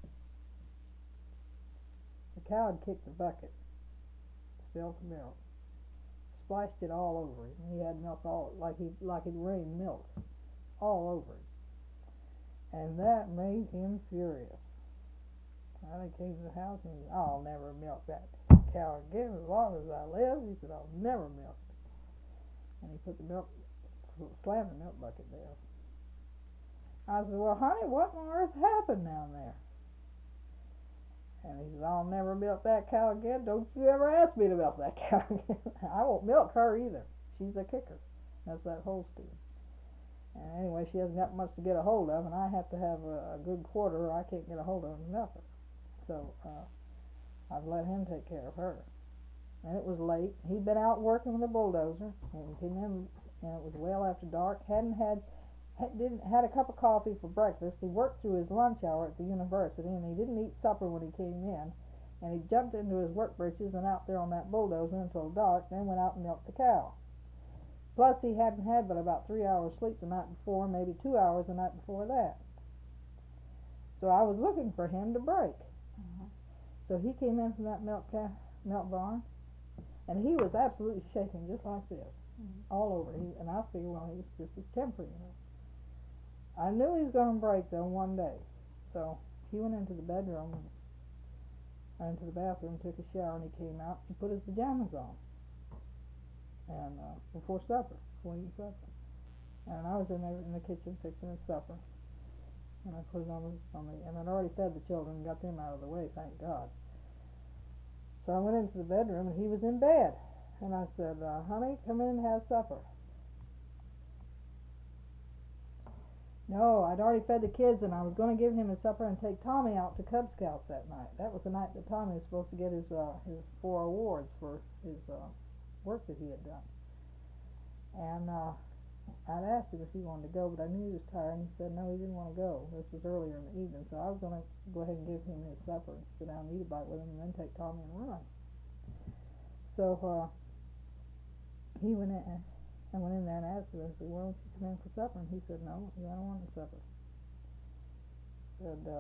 The cow had kicked the bucket, spilled the milk, splashed it all over him. He had milk all like he'd rained milk all over him, and that made him furious. And he came to the house and he said, "I'll never milk that cow again as long as I live." He said, "I'll never milk it." And he slammed the milk bucket down. I said, "Well, honey, what on earth happened down there?" And he said, "I'll never milk that cow again. Don't you ever ask me to milk that cow again. I won't milk her either. She's a kicker. That's that Holstein. And anyway, she hasn't got much to get a hold of, and I have to have a good quarter or I can't get a hold of her and milk her. So I've let him take care of her." And it was late. He'd been out working with a bulldozer, and he came in, and it was well after dark. Hadn't had a cup of coffee for breakfast. He worked through his lunch hour at the university, and he didn't eat supper when he came in. And he jumped into his work breeches and out there on that bulldozer until dark, then went out and milked the cow. Plus, he hadn't had but about 3 hours sleep the night before, maybe 2 hours the night before that. So I was looking for him to break. Uh-huh. So he came in from that milk barn, and he was absolutely shaking just like this, all over. And I figured, well, it's just his temper, I knew he was going to break, though, one day. So he went into the bedroom, into the bathroom, took a shower, and he came out and put his pajamas on. And before eating supper. And I was in there in the kitchen fixing his supper. And I put it on and I'd already fed the children and got them out of the way, thank God. So I went into the bedroom, and he was in bed. And I said, "Honey, come in and have supper." No, I'd already fed the kids, and I was going to give him his supper and take Tommy out to Cub Scouts that night. That was the night that Tommy was supposed to get his 4 awards for his work that he had done. And I'd asked him if he wanted to go, but I knew he was tired, and he said no, he didn't want to go. This was earlier in the evening, so I was going to go ahead and give him his supper and sit down and eat a bite with him, and then take Tommy and run. So he went in. I went in there and asked him, I said, "Why don't you come in for supper?" And he said, "No, I don't want any supper." And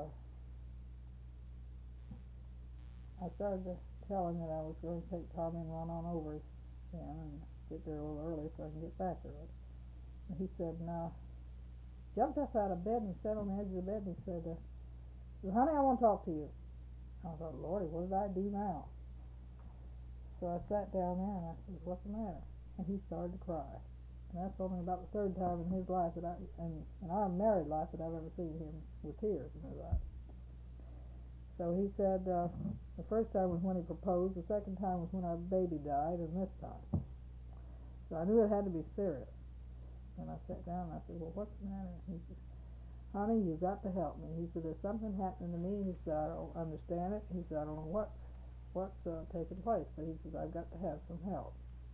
I started to tell him that I was going to take Tommy and run on over and get there a little early so I can get back early. And he said, "No." Jumped up out of bed and sat on the edge of the bed, and he said, "Honey, I want to talk to you." I thought, "Lordy, what did I do now?" So I sat down there and I said, "What's the matter?" And he started to cry. And that's only about the third time in his life in our married life that I've ever seen him with tears in his eyes. So he said the first time was when he proposed, the second time was when our baby died, and this time. So I knew it had to be serious. And I sat down and I said, "Well, what's the matter?" And he said, "Honey, you've got to help me." He said, "There's something happening to me." He said, "I don't understand it." He said, "I don't know what's taking place, but he says, I've got to have some help."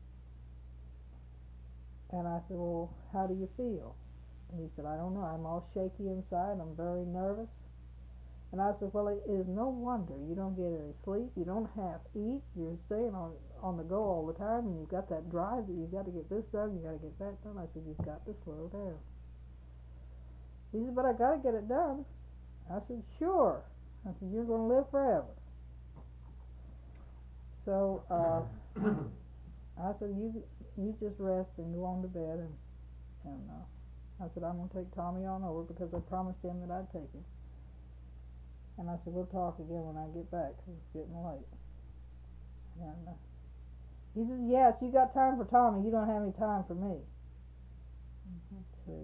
And I said, "Well, how do you feel?" And he said, "I don't know. I'm all shaky inside. I'm very nervous." And I said, "Well, it is no wonder you don't get any sleep. You don't half eat. You're staying on the go all the time, and you've got that drive that you've got to get this done, you've got to get that done." I said, "You've got to slow down." He said, "But I got to get it done." I said, "Sure." I said, "You're going to live forever." So I said, you just rest and go on to bed, and I said, "I'm going to take Tommy on over because I promised him that I'd take him." And I said, we'll talk again when I get back, 'cause it's getting late. And he says, yes, you got time for Tommy, you don't have any time for me. See.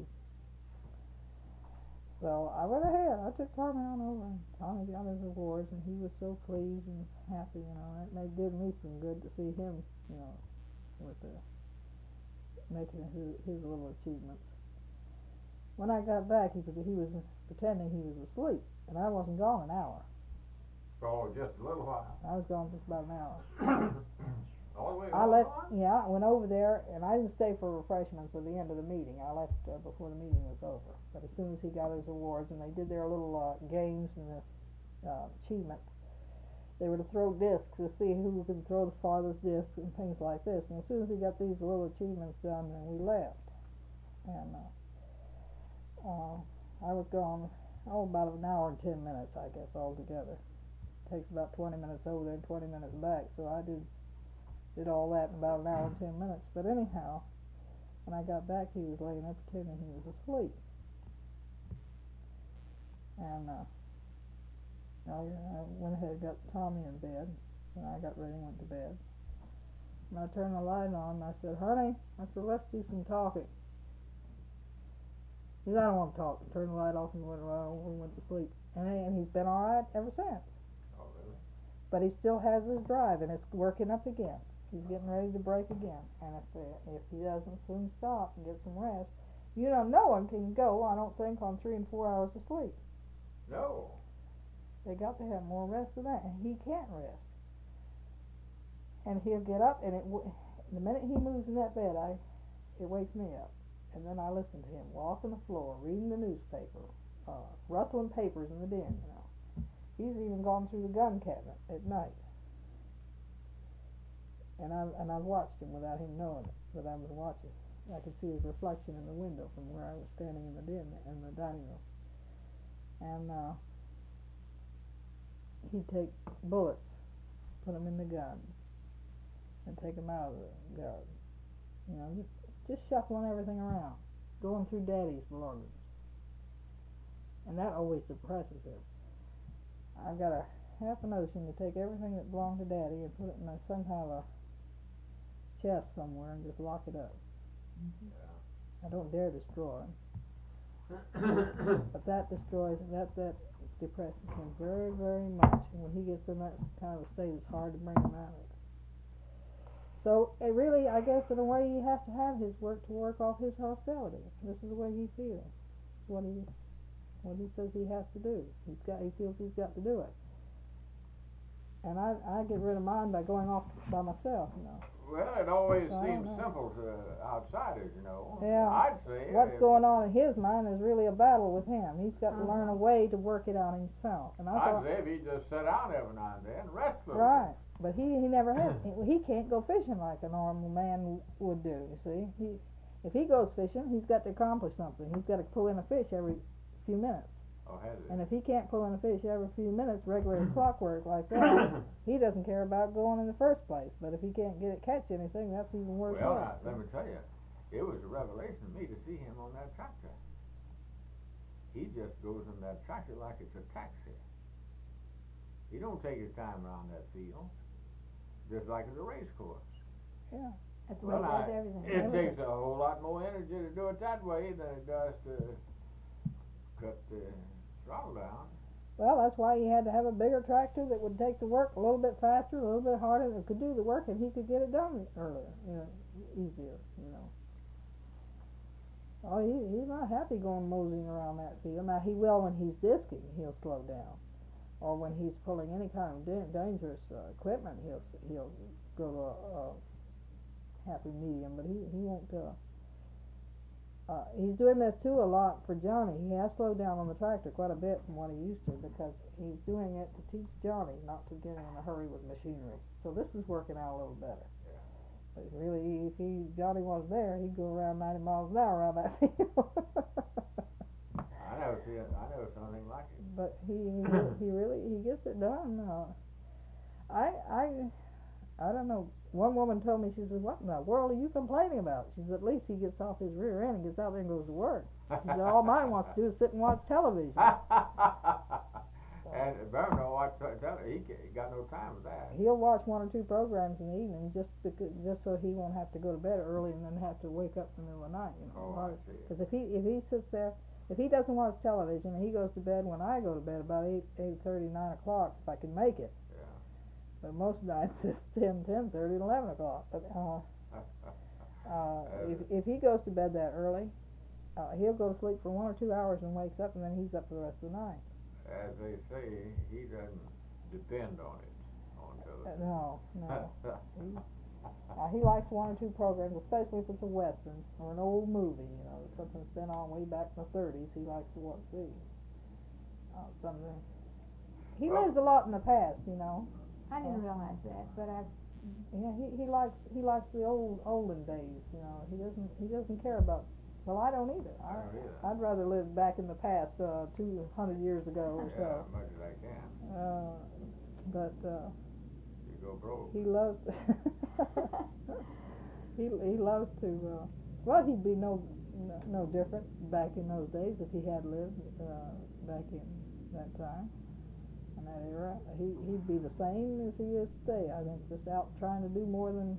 So I went ahead, I took Tommy on over, and Tommy got his awards, and he was so pleased and happy, you know. It did me some good to see him, you know, with making his little achievements. When I got back, he was pretending he was asleep, and I wasn't gone an hour. Oh, just a little while. I was gone just about an hour. All the way I home, left, yeah, I went over there, and I didn't stay for refreshments at the end of the meeting. I left before the meeting was over. But as soon as he got his awards, and they did their little games and achievements, they were to throw discs to see who could throw the farthest disc and things like this. And as soon as he got these little achievements done, then we left. And I was gone, about an hour and 10 minutes, I guess, altogether. It takes about 20 minutes over there and 20 minutes back, so I did all that in about an hour and 10 minutes. But anyhow, when I got back, he was laying there pretending he was asleep. And I went ahead and got Tommy in bed, and I got ready and went to bed. And I turned the light on, and I said, honey, let's do some talking. He said, I don't want to talk. Turned the light off and went to sleep. And he's been all right ever since. Oh, really? But he still has his drive, and it's working up again. He's getting ready to break again. And if he doesn't soon stop and get some rest, you know, no one can go, I don't think, on 3 and 4 hours of sleep. No. They got to have more rest than that, and he can't rest. And he'll get up, and the minute he moves in that bed, it wakes me up. And then I listen to him walking the floor, reading the newspaper, rustling papers in the den, you know. He's even gone through the gun cabinet at night. And I've watched him without him knowing it, that I was watching. I could see his reflection in the window from where I was standing in the den, in the dining room. And he'd take bullets, put them in the gun, and take them out of the garden. You know, just shuffling everything around, going through Daddy's belongings. And that always depresses him. I've got a half a notion to take everything that belonged to Daddy and put it in some kind of a chest somewhere and just lock it up. Yeah. I don't dare destroy him. But that depresses him very, very much. And when he gets in that kind of a state, it's hard to bring him out of it. So it really, I guess, in a way, he has to have his work to work off his hostility. This is the way he feels. What he says he has to do. He feels he's got to do it. And I get rid of mine by going off by myself, you know. Well, it always So seems simple to outsiders, you know. Yeah. I'd say what's going on in his mind is really a battle with him. He's got to learn a way to work it out himself. And I'd say if he just sat down every now and then, rest a little right. bit. But he never has. He can't go fishing like a normal man would do. You see, if he goes fishing, he's got to accomplish something. He's got to pull in a fish every few minutes. Oh, has it? And if he can't pull in a fish every few minutes, regular clockwork like that, he doesn't care about going in the first place. But if he can't catch anything, that's even worse. Well, let me tell you, it was a revelation to me to see him on that tractor. He just goes in that tractor like it's a taxi. He don't take his time around that field, just like it's a race course. Yeah. That's the way he does everything. It takes a whole lot more energy to do it that way than it does to cut the throttle down. Well, that's why he had to have a bigger tractor that would take the work a little bit faster, a little bit harder, that could do the work, and he could get it done earlier, easier, you know. Oh, he's not happy going moseying around that field. Now, he will when he's disking, he'll slow down. Or when he's pulling any kind of dangerous equipment, he'll go to a happy medium, but he won't. He's doing this too a lot for Johnny. He has slowed down on the tractor quite a bit from what he used to, because he's doing it to teach Johnny not to get in a hurry with machinery. So this is working out a little better. Yeah. But really, if Johnny was there, he'd go around 90 miles an hour around that field. I never saw anything like it. But he really gets it done. I don't know. One woman told me, she said, "What in the world are you complaining about?" She said, "At least he gets off his rear end and gets out there and goes to work." She said, "All mine wants to do is sit and watch television." Yeah, And Vernon don't watch, he got no time for that. He'll watch one or two programs in the evening just so he won't have to go to bed early and then have to wake up in the middle of the night. You know. Oh, I see. Because if he sits there, if he doesn't watch television and he goes to bed when I go to bed about 8:30, 9 o'clock, if I can make it. Yeah. But most nights it's 10:30, and 11 o'clock. But if he goes to bed that early, he'll go to sleep for 1 or 2 hours and wakes up, and then he's up for the rest of the night. As they say, he doesn't depend on it, on television. No. He likes 1 or 2 programs, especially if it's a western or an old movie, you know, something that's been on way back in the 30s. He likes to see something. He lives a lot in the past, you know. I didn't realize that, but Yeah, he likes the olden days, you know. He doesn't care about. Well, I don't either. I don't either. I'd rather live back in the past, 200 years ago or so. Yeah, as much as I can. But You go broke. he loves. he loves to. Well, he'd be no different back in those days if he had lived back in that time, in that era. He'd be the same as he is today. I think just out trying to do more than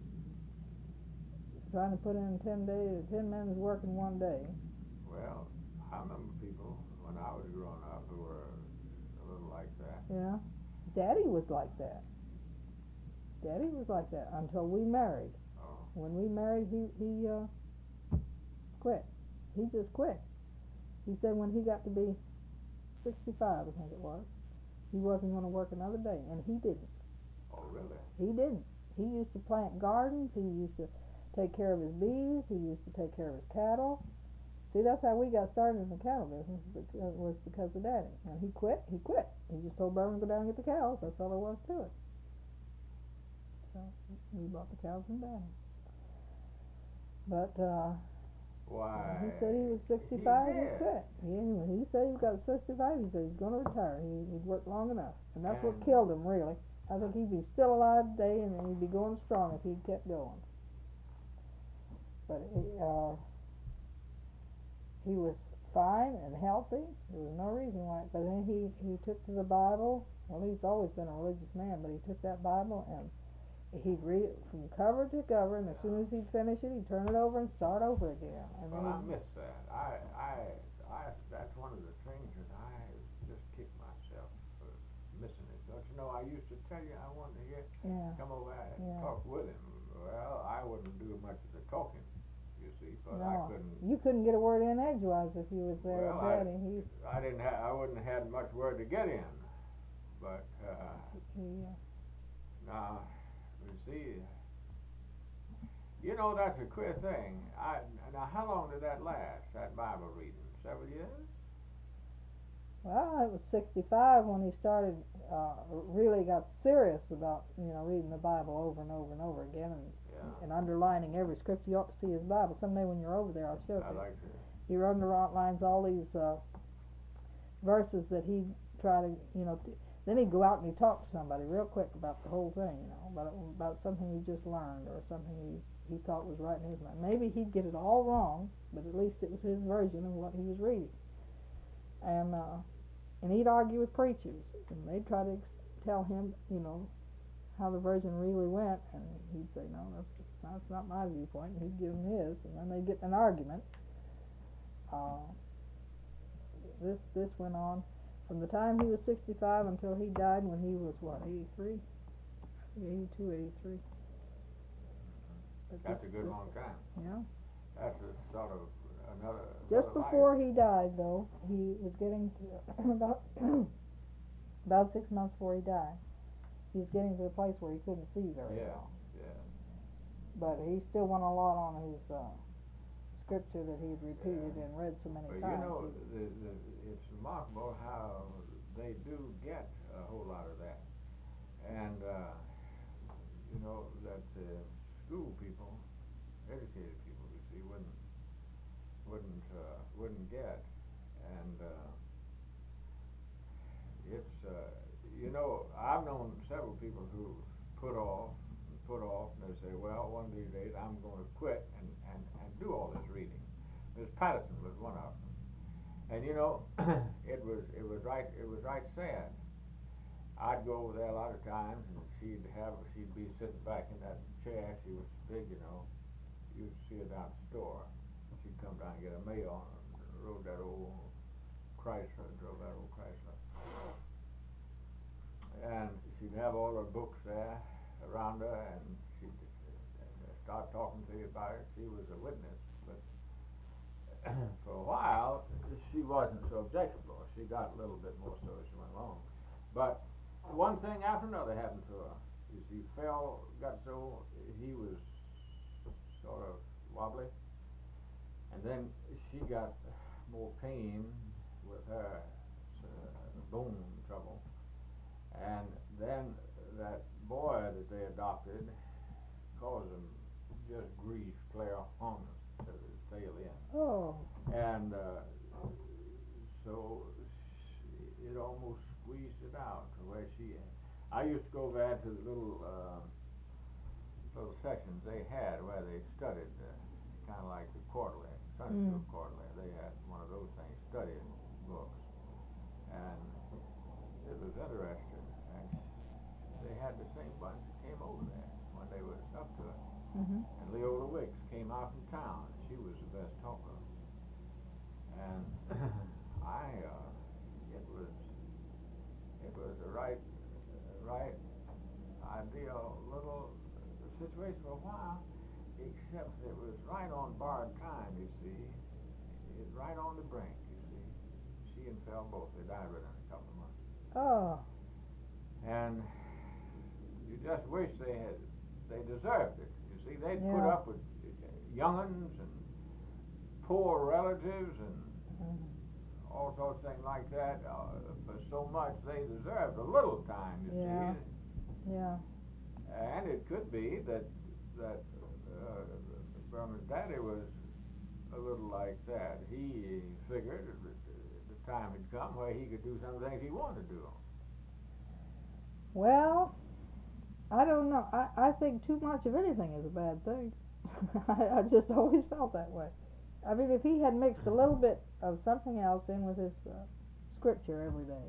trying to put in 10 men's work in one day. Well, I remember people when I was growing up who were a little like that. Yeah, Daddy was like that. Daddy was like that until we married. Oh. When we married, he quit. He just quit. He said when he got to be 65, I think it was, he wasn't going to work another day, and he didn't. Oh, really? He didn't. He used to plant gardens. He used to take care of his bees. He used to take care of his cattle. See, that's how we got started in the cattle business. Was because of Daddy. When he quit, he quit. He just told Berwin to go down and get the cows. That's all there was to it. So we bought the cows from Daddy. But Why? when he said he was 65, he quit. When he said he got 65, he said he's going to retire. He'd worked long enough, and that's what killed him, really. I think he'd be still alive today, and he'd be going strong if he'd kept going. But he was fine and healthy. There was no reason why. But then he took to the Bible. Well, he's always been a religious man, but he took that Bible and he'd read it from cover to cover, and as soon as he'd finish it, he'd turn it over and start over again. And well, I miss that. That's one of the things that I just kick myself for missing it. Don't you know? I used to tell you I wanted to hear, come over and talk with him. Well, I wouldn't do much of the talking, you see, but I couldn't. You couldn't get a word in edgewise if you was there with Daddy. I wouldn't have had much word to get in, but now, you see, you know that's a queer thing. Now, how long did that last? That Bible reading? Several years? Well, it was 65 when he started. Really got serious about reading the Bible over and over and over again, and underlining every scripture. You ought to see his Bible someday when you're over there. I'll show you. I'd like to. He underlines all these verses that he try to then he'd go out and he'd talk to somebody real quick about the whole thing, about something he just learned or something he thought was right in his mind. Maybe he'd get it all wrong, but at least it was his version of what he was reading. And he'd argue with preachers, and they'd try to tell him, how the version really went, and he'd say, no, that's not my viewpoint, and he'd give them his, and then they'd get in an argument. This went on from the time he was 65 until he died when he was, 83? 82, 83. That's a good long time. Yeah. That's a sort of another Just before he died, though, he was getting to about 6 months before he died. He was getting to the place where he couldn't see very well. Yeah. But he still went a lot on his scripture that he'd repeated and read so many times. It's remarkable how they do get a whole lot of that, and that school people, educated people, you see, wouldn't get, and it's I've known several people who put off, and they say, well, one of these days I'm going to quit and do all this reading. Miss Patterson was one of them. And you know, it was right sad. I'd go over there a lot of times, and she'd be sitting back in that chair. She was big, you know. You would see her down at the store. She'd come down and get her mail, and rode that old Chrysler, drove that old Chrysler. And she'd have all her books there around her, and she'd start talking to you about it. She was a witness, but for a while she wasn't so objectionable. She got a little bit more so as she went along. But one thing after another happened to her. He got so he was sort of wobbly, and then she got more pain with her bone trouble, and then that boy that they adopted caused them just grief clear on to the tail end. Oh. And so it almost squeezed it out to where I used to go there to the little sections they had where they studied, kind of like the quarterly, Sunday school quarterly. They had one of those things, study books, and it was interesting. And they had the same bunch that came over there when they was up to it. Mm-hmm. And Leola Wicks came out from town. She was the best talker, and it was a right ideal little situation for a while, except it was right on borrowed time, you see. It right on the brink, you see. She and Phil both, they died within a couple of months. Oh. And you just wish they deserved it. You see, they'd put up with young'uns and poor relatives and all sorts of things like that for so much. They deserved a little time, you see. Yeah. And it could be that Burma's daddy was a little like that. He figured that the time had come where he could do some things he wanted to do. Well, I don't know. I think too much of anything is a bad thing. I just always felt that way. I mean, if he had mixed a little bit of something else in with his scripture every day,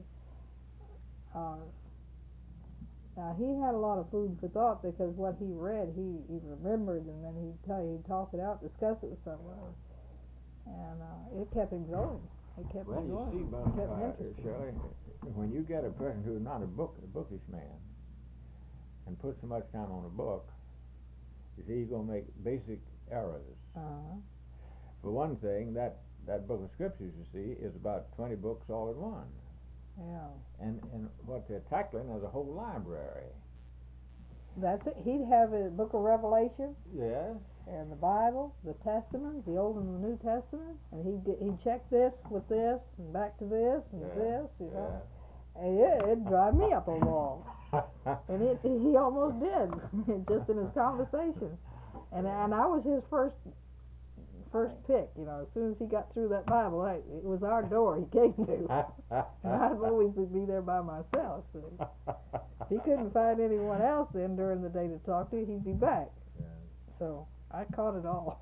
now he had a lot of food for thought because what he read, he remembered, and then he'd talk it out, discuss it with someone, and it kept him going. It kept him going. You see, Shirley, when you get a person who's not a bookish man and puts so much time on a book, you see, he's going to make basic errors. For one thing, that book of scriptures, you see, is about 20 books all in one. Yeah. And what they're tackling is a whole library. That's it. He'd have a book of Revelation. Yes. And the Bible, the Testament, the Old and the New Testament, and he'd check this with this, and back to this, and this, you know. And it'd drive me up a wall. And he almost did, just in his conversations. And I was his first pick, you know. As soon as he got through that Bible, it was our door he came to. And I'd always be there by myself. See. If he couldn't find anyone else then during the day to talk to, he'd be back. Yeah. So I caught it all.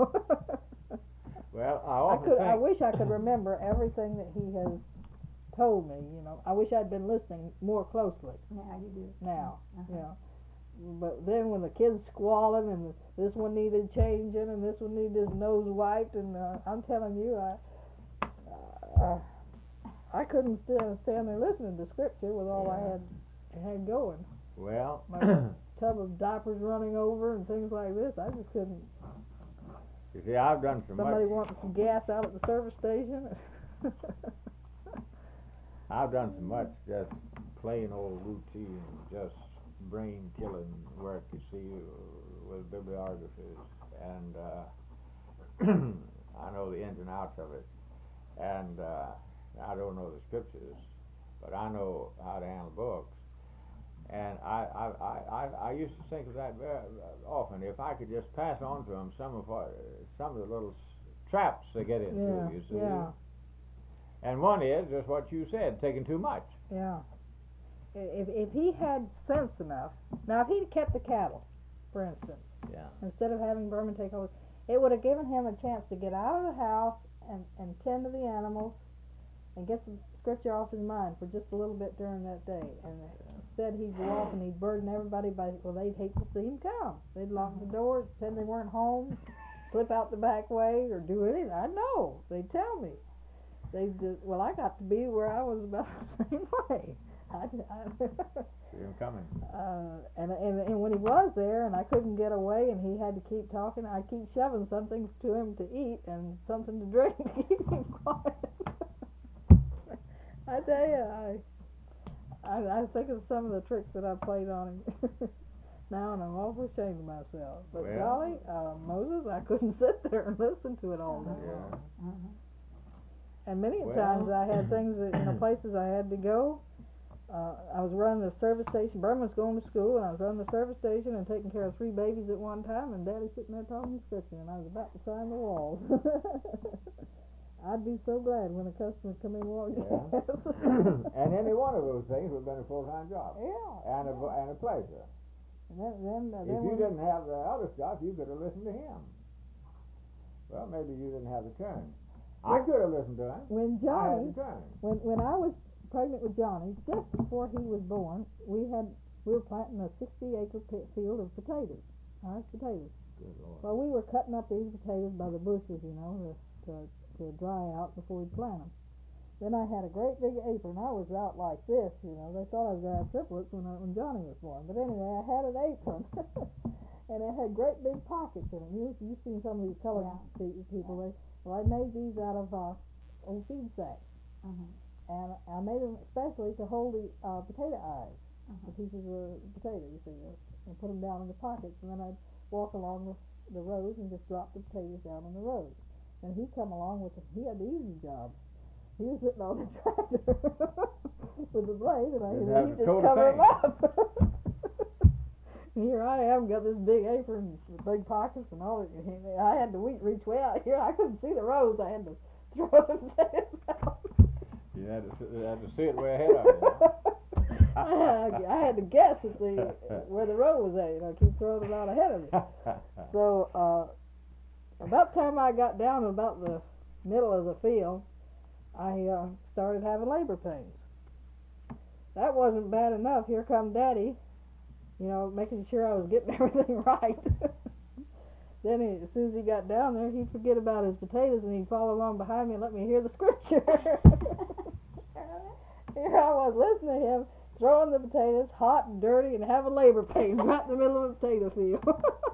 Well, I wish I could remember everything that he has told me, you know. I wish I'd been listening more closely. Now you do. Now, you know. But then when the kids squalling and this one needed changing and this one needed his nose wiped, and I'm telling you, I couldn't stand there listening to scripture with all I had going. Well, my tub of diapers running over and things like this, I just couldn't. You see, I've done so much. Somebody wanting some gas out at the service station. I've done so much just plain old routine, just brain-killing work, you see, with bibliographies, and I know the ins and outs of it, and I don't know the scriptures, but I know how to handle books, and I used to think of that very often. If I could just pass on to them some of the little traps they get into, you see. Yeah. And one is just what you said, taking too much. Yeah. If he had sense enough, now if he'd kept the cattle, for instance, instead of having Berman take over, it would have given him a chance to get out of the house and tend to the animals and get some scripture off his mind for just a little bit during that day. And said he'd go off and he'd burden everybody by, well, they'd hate to see him come. They'd lock the door, pretend they weren't home, slip out the back way, or do anything. I know. They'd tell me. They'd just, well, I got to be where I was about the same way. See him coming. And when he was there and I couldn't get away and he had to keep talking, I'd keep shoving something to him to eat and something to drink to keep him quiet. I tell you, I think of some of the tricks that I played on him now, and I'm awful ashamed of myself. But golly, Moses, I couldn't sit there and listen to it all day long. And many times I had things that, places I had to go. I was running the service station. Berman was going to school, and I was running the service station and taking care of 3 babies at one time, and Daddy sitting there talking scripture, and I was about to sign the walls. I'd be so glad when a customer come in and walk in. And any one of those things would have been a full-time job. Yeah. And a pleasure. And then if you didn't have the other stuff, you could have listened to him. Well, maybe you didn't have the turn. I could have listened to him. When Johnny, I had the turn. When I was pregnant with Johnny, just before he was born, we were planting a 60-acre field of potatoes, nice potatoes. Good Lord. Well, we were cutting up these potatoes by the bushes, to dry out before we plant them. Then I had a great big apron. I was out like this, They thought I was going to have triplets when Johnny was born. But anyway, I had an apron, and it had great big pockets in it. You've seen some of these colored people. Well, I made these out of old feed sacks. And I made them especially to hold the potato eyes, the pieces of potato, and put them down in the pockets. And then I'd walk along the rows and just drop the potatoes down on the rows. And he'd come along he had the easy job. He was sitting on the tractor with the blade, and he'd just cover them up. And here I am, got this big apron, big pockets, and all. I had to reach way out here. I couldn't see the rows. I had to throw the potatoes out. You had to see it way ahead of you. I had to guess where the road was at. Keep throwing it out ahead of me. So about the time I got down to about the middle of the field, I started having labor pains. That wasn't bad enough. Here come Daddy, making sure I was getting everything right. Then as soon as he got down there, he'd forget about his potatoes and he'd follow along behind me and let me hear the scripture. Here I was listening to him, throwing the potatoes, hot and dirty, and having labor pains right in the middle of the potato field.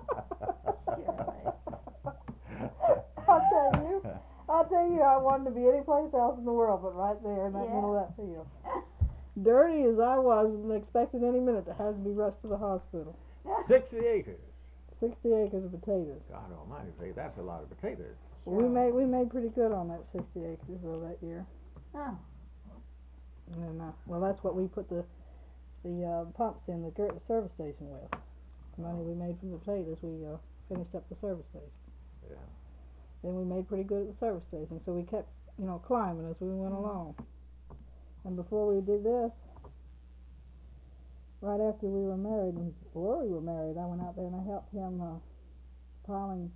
I'll tell you, I wanted to be any place else in the world but right there in that middle of that field. Dirty as I was, and expected any minute to have to be rushed to the hospital. 60 acres. 60 acres of potatoes. God almighty, that's a lot of potatoes. Well, we made pretty good on that 60 acres that year. Oh. And well, that's what we put the pumps in the service station with. The money we made from the potatoes, we finished up the service station. Yeah. Then we made pretty good at the service station, so we kept, climbing as we went along. And before we did this, right after we were married, and before we were married, I went out there and I helped him piling,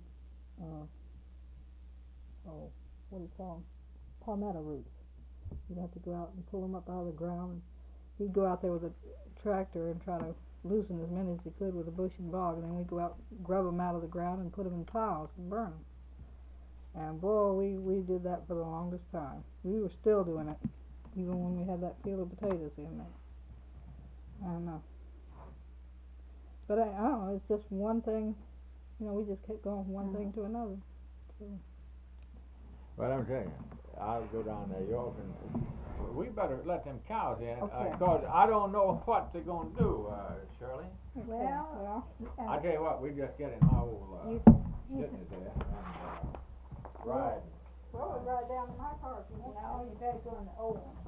what do you call them? Palmetto roots. You'd have to go out and pull them up out of the ground. And he'd go out there with a tractor and try to loosen as many as he could with a bush and bog, and then we'd go out and grub them out of the ground and put them in piles and burn them. And boy, we did that for the longest time. We were still doing it, even when we had that field of potatoes in there. I don't know. But I don't know, it's just one thing, we just kept going from one thing to another. So. Well, I'm telling you, I'll go down there, York, and we better let them cows in, Okay. because I don't know what they're going to do, Shirley. Well, I tell you what, we just get in my old sitting there and ride. well, we ride down to my car if you want. No, you better go in the old one.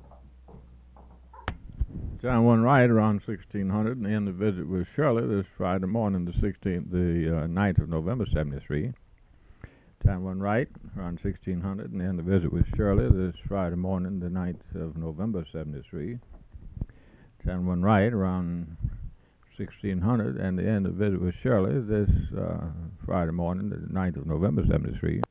John went right around 1600 and ended the visit with Shirley this Friday morning, the 9th of November, 73. Time went right around 1600 and ended the visit with Shirley this Friday morning, the 9th of November, 73. Time went right around 1600 and the end of the visit with Shirley this Friday morning, the 9th of November, 73.